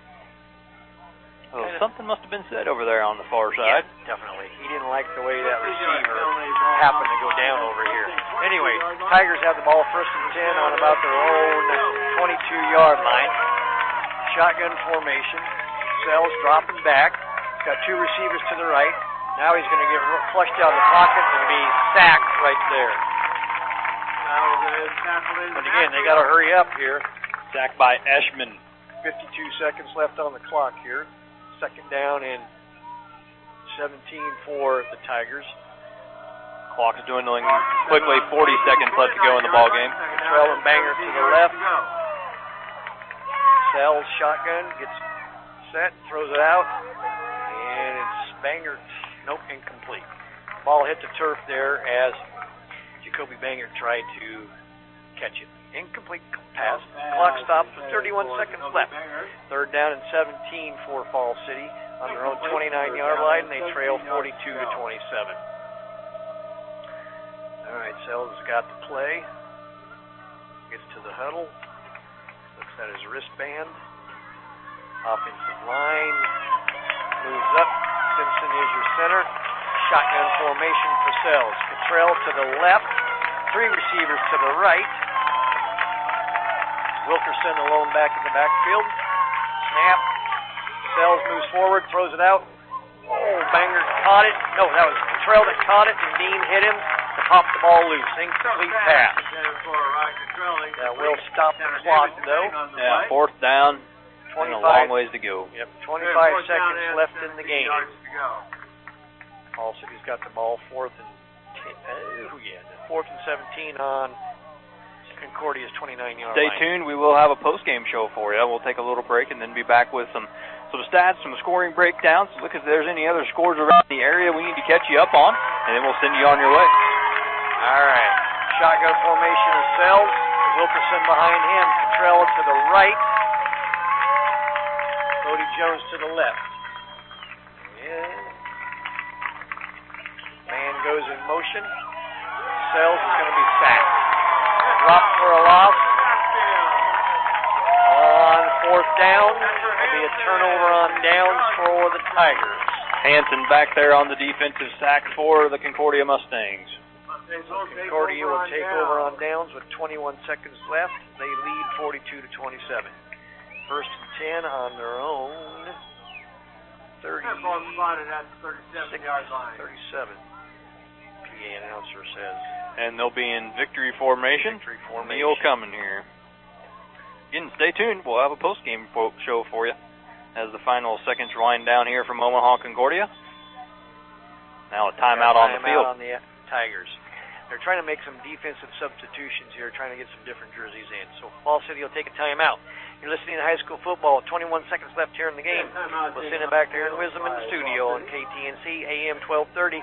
So something must have been said over there on the far side. Yeah, definitely. He didn't like the way that receiver happened to go down over here. Anyway, Tigers have the ball first and ten on about their own twenty-two yard line. Shotgun formation. Sells dropping back. He's got two receivers to the right. Now he's going to get flushed out of the pocket and be sacked right there. But again, they got to hurry up here. Sacked by Eshman. fifty-two seconds left on the clock here. Second down and seventeen for the Tigers. Clock's dwindling quickly. forty seconds left to go in the ball game. Trail and Banger to the left. Sells shotgun, gets set, throws it out, and it's Banger. Nope, incomplete. Ball hit the turf there as Jacoby Banger tried to catch it. Incomplete pass. Clock stops with thirty-one seconds left. Third down and seventeen for Fall City on their own twenty-nine yard line. They trail forty-two to twenty-seven. All right, Sells has got the play. Gets to the huddle. Looks at his wristband. Offensive line. Moves up. Simpson is your center. Shotgun formation for Sells. Cottrell to the left. Three receivers to the right. Wilkerson alone back in the backfield. Snap. Sells moves forward, throws it out. Oh, Banger caught it. No, that was Cottrell that caught it, and Dean hit him to pop the ball loose. Incomplete pass. That will stop the clock, though. Yeah, fourth down. And a long ways to go. Yep, twenty-five seconds left in the game. Fall City's got the ball, fourth and ten, oh yeah, fourth and seventeen on Concordia's twenty-nine yard Stay line. tuned. We will have a post-game show for you. We'll take a little break and then be back with some some stats, some scoring breakdowns. Look if there's any other scores around the area we need to catch you up on, and then we'll send you on your way. All right. Shotgun formation of Sells. Wilkerson behind him. Cottrell to the right. Cody Jones to the left. Yeah. Man goes in motion. Sells is going to be sacked. Drop for a loss. On fourth down. There'll be a turnover on downs for the Tigers. Hanson back there on the defensive sack for the Concordia Mustangs. So Concordia will take over on downs with twenty-one seconds left. They lead forty-two to twenty-seven. First and ten on their own. thirty, thirty-seven. P A announcer says. And they'll be in victory formation. Victory formation. Neil coming here. Again, stay tuned. We'll have a post-game show for you as the final seconds wind down here from Omaha Concordia. Now a timeout on the field. On the Tigers. They're trying to make some defensive substitutions here, trying to get some different jerseys in. So Fall City will take a timeout. You're listening to high school football. twenty-one seconds left here in the game. We'll send it back to Aaron Wisdom in the studio on K T N C A M twelve thirty.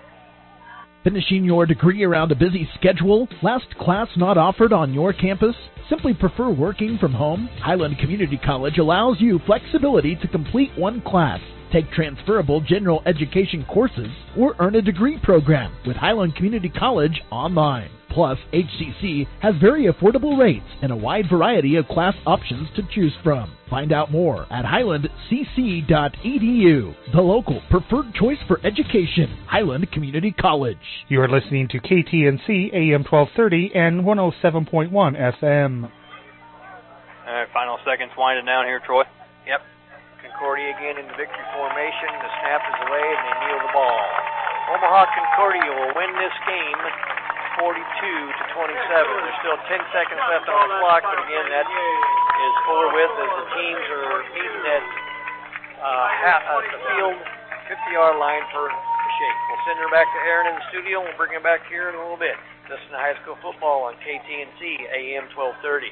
Finishing your degree around a busy schedule? Last class not offered on your campus? Simply prefer working from home? Highland Community College allows you flexibility to complete one class, take transferable general education courses, or earn a degree program with Highland Community College online. Plus, H C C has very affordable rates and a wide variety of class options to choose from. Find out more at highland c c dot e d u, the local preferred choice for education, Highland Community College. You are listening to K T N C A M twelve thirty and one oh seven point one F M. All right, final seconds winding down here, Troy. Yep. Concordia again in the victory formation. The snap is away and they kneel the ball. Omaha Concordia will win this game forty-two to twenty-seven. There's still ten seconds left on the clock, but again, that is over with as the teams are meeting at uh, half, uh, the field fifty-yard line for the shake. We'll send her back to Aaron in the studio, and we'll bring her back here in a little bit. Listen to high school football on K T N C A M twelve thirty.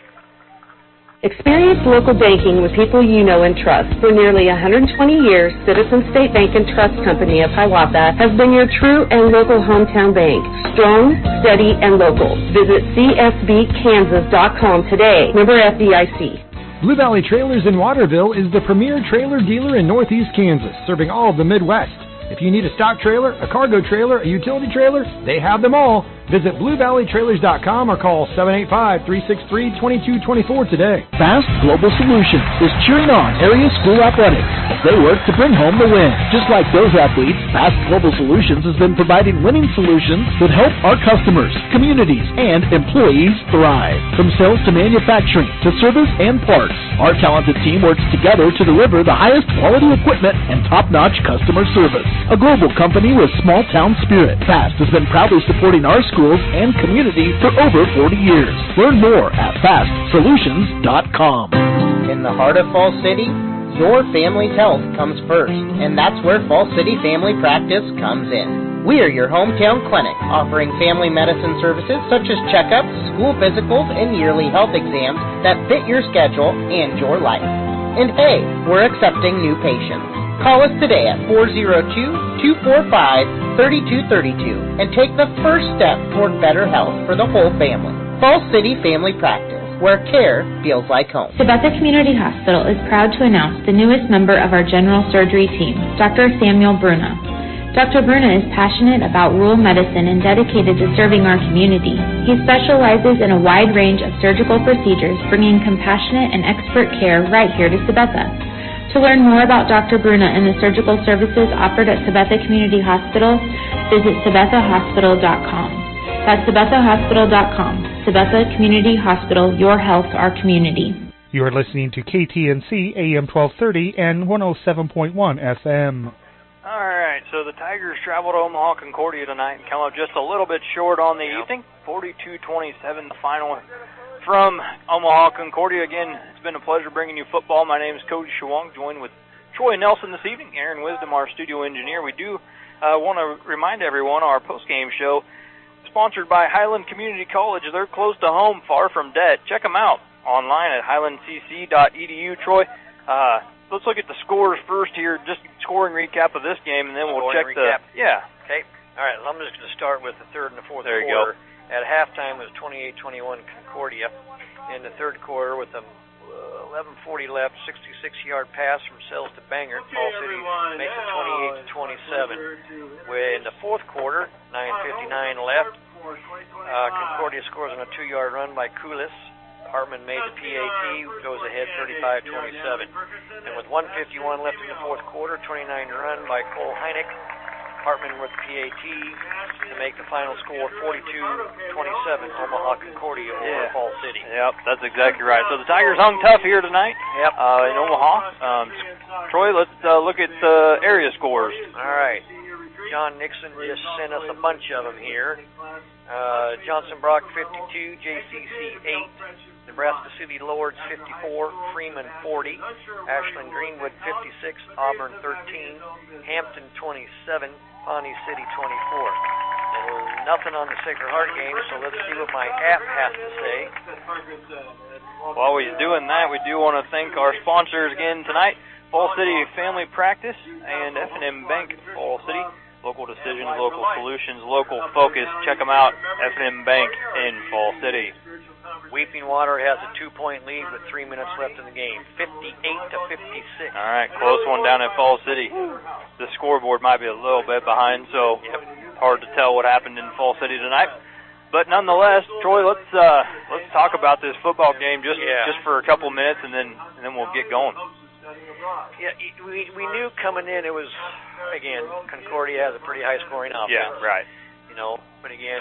Experience local banking with people you know and trust. For nearly one hundred twenty years, Citizen State Bank and Trust Company of Hiawatha has been your true and local hometown bank. Strong, steady, and local. Visit c s b kansas dot com today. Member F D I C. Blue Valley Trailers in Waterville is the premier trailer dealer in Northeast Kansas, serving all of the Midwest. If you need a stock trailer, a cargo trailer, a utility trailer, they have them all. Visit blue valley trailers dot com or call seven eight five, three six three, two two two four today. Fast Global Solutions is cheering on area school athletics as they work to bring home the win. Just like those athletes, Fast Global Solutions has been providing winning solutions that help our customers, communities, and employees thrive. From sales to manufacturing to service and parts, our talented team works together to deliver the highest quality equipment and top-notch customer service. A global company with small-town spirit, Fast has been proudly supporting our schools and community for over forty years. Learn more at fast solutions dot com. In the heart of Fall City, your family's health comes first, and that's where Fall City Family Practice comes in. We are your hometown clinic, offering family medicine services such as checkups, school physicals, and yearly health exams that fit your schedule and your life. And hey, we're accepting new patients. Call us today at four oh two, two four five, three two three two and take the first step toward better health for the whole family. Fall City Family Practice, where care feels like home. Sabetha Community Hospital is proud to announce the newest member of our general surgery team, Doctor Samuel Bruna. Doctor Bruna is passionate about rural medicine and dedicated to serving our community. He specializes in a wide range of surgical procedures, bringing compassionate and expert care right here to Sabetha. To learn more about Doctor Bruna and the surgical services offered at Sabetha Community Hospital, visit sabetha hospital dot com. That's sabetha hospital dot com. Sabetha Community Hospital, your health, our community. You are listening to K T N C A M twelve thirty and one oh seven point one F M. All right, so the Tigers travel to Omaha Concordia tonight and come up just a little bit short on the yep. evening. forty-two twenty-seven, the final from Omaha Concordia, again, it's been a pleasure bringing you football. My name is Cody Schwung, joined with Troy Nelson this evening, Aaron Wisdom, our studio engineer. We do uh, want to remind everyone our post-game show sponsored by Highland Community College. They're close to home, far from debt. Check them out online at highland c c dot e d u. Troy, uh, let's look at the scores first here, just scoring recap of this game, and then we'll Scoring check recap. the... Yeah. Okay. All right, well, I'm just going to start with the third and the fourth There you quarter. go. At halftime, it was twenty-eight twenty-one Concordia. In the third quarter, with a uh, eleven forty left, sixty-six yard pass from Sells to Banger, Fall City makes it twenty-eight to twenty-seven. In the fourth quarter, nine fifty-nine left, uh, Concordia scores on a two yard run by Coulis. Hartman made the P A T, goes ahead thirty-five twenty-seven. And with one fifty-one left in the fourth quarter, twenty-nine run by Cole Heineck. Hartman with P A T to make the final score forty-two twenty-seven, Omaha Concordia over Yeah. Fall City. Yep, that's exactly right. So the Tigers hung tough here tonight Yep. uh, in Omaha. Um, Troy, let's uh, look at the uh, area scores. All right. John Nixon just sent us a bunch of them here. Uh, Johnson Brock fifty-two, J C C eight, Nebraska City Lords fifty-four, Freeman forty, Ashland Greenwood fifty-six, Auburn thirteen, Hampton twenty-seven, Pawnee City twenty-four. And nothing on the Sacred Heart game, so let's see what my app has to say. While we're doing that, we do want to thank our sponsors again tonight, Fall City Family Practice and F and M Bank Fall City. Local decisions, local solutions, local focus. Check them out, F and M Bank in Fall City. Weeping Water has a two-point lead with three minutes left in the game, fifty-eight to fifty-six. All right, close one down at Fall City. The scoreboard might be a little bit behind, so hard to tell what happened in Fall City tonight. But nonetheless, Troy, let's uh, let's talk about this football game just Yeah. just for a couple minutes, and then and then we'll get going. Yeah, we we knew coming in it was, again, Concordia has a pretty high-scoring offense. Yeah, right. You know, but again,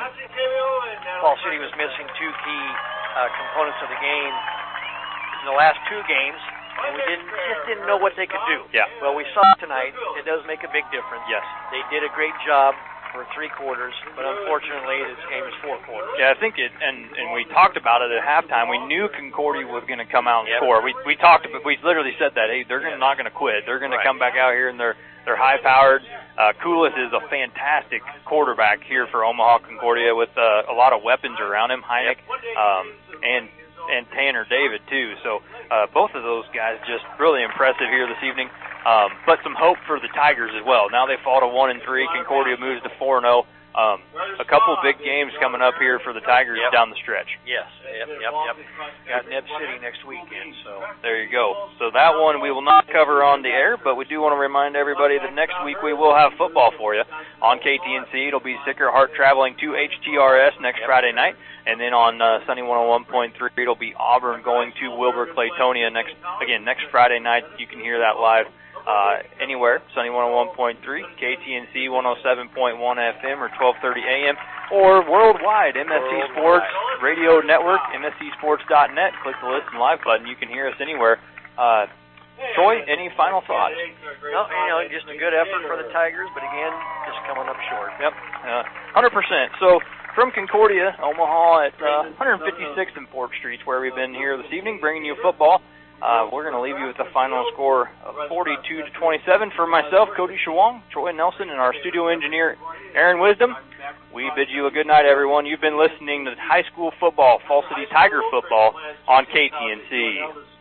Fall City was missing two key uh, components of the game in the last two games, and we didn't just didn't know what they could do. Yeah. Well, we saw tonight. It does make a big difference. Yes. They did a great job for three quarters, but unfortunately, this game is four quarters. Yeah, I think it, and and we talked about it at halftime. We knew Concordia was going to come out and Yep. score. We we talked about, we literally said that. Hey, they're gonna, not going to quit. They're going Right. to come back out here and they're they're high powered. Uh, Coulis is a fantastic quarterback here for Omaha Concordia with uh, a lot of weapons around him. Heineck um, and and Tanner David too. So uh, both of those guys just really impressive here this evening. Um, but some hope for the Tigers as well. Now they fall to one and three. Concordia moves to four and zero. Um, a couple big games coming up here for the Tigers Yep. down the stretch. Yes, yep, yep, yep. Got Neb City next weekend, so. There you go. So that one we will not cover on the air, but we do want to remind everybody that next week we will have football for you on K T N C. It'll be Sacred Heart traveling to H T R S next Yep. Friday night, and then on uh, Sunny one oh one point three it'll be Auburn going to Wilbur Claytonia next again next Friday night. You can hear that live uh, anywhere, Sunny one oh one point three, K T N C one oh seven point one F M or twelve thirty A M, or worldwide, M S C Sports Radio Network, M S C sports dot net. Click the Listen Live button. You can hear us anywhere. Uh, Troy, any final thoughts? No, you know, just a good effort for the Tigers, but again, just coming up short. Yep, uh, one hundred percent. So from Concordia, Omaha at uh, one fifty-sixth and Port Streets, where we've been here this evening, bringing you football. Uh, we're going to leave you with the final score of forty-two to twenty-seven. For myself, Cody Schwung, Troy Nelson, and our studio engineer, Aaron Wisdom, we bid you a good night, everyone. You've been listening to high school football, Fall City Tiger football on K T N C.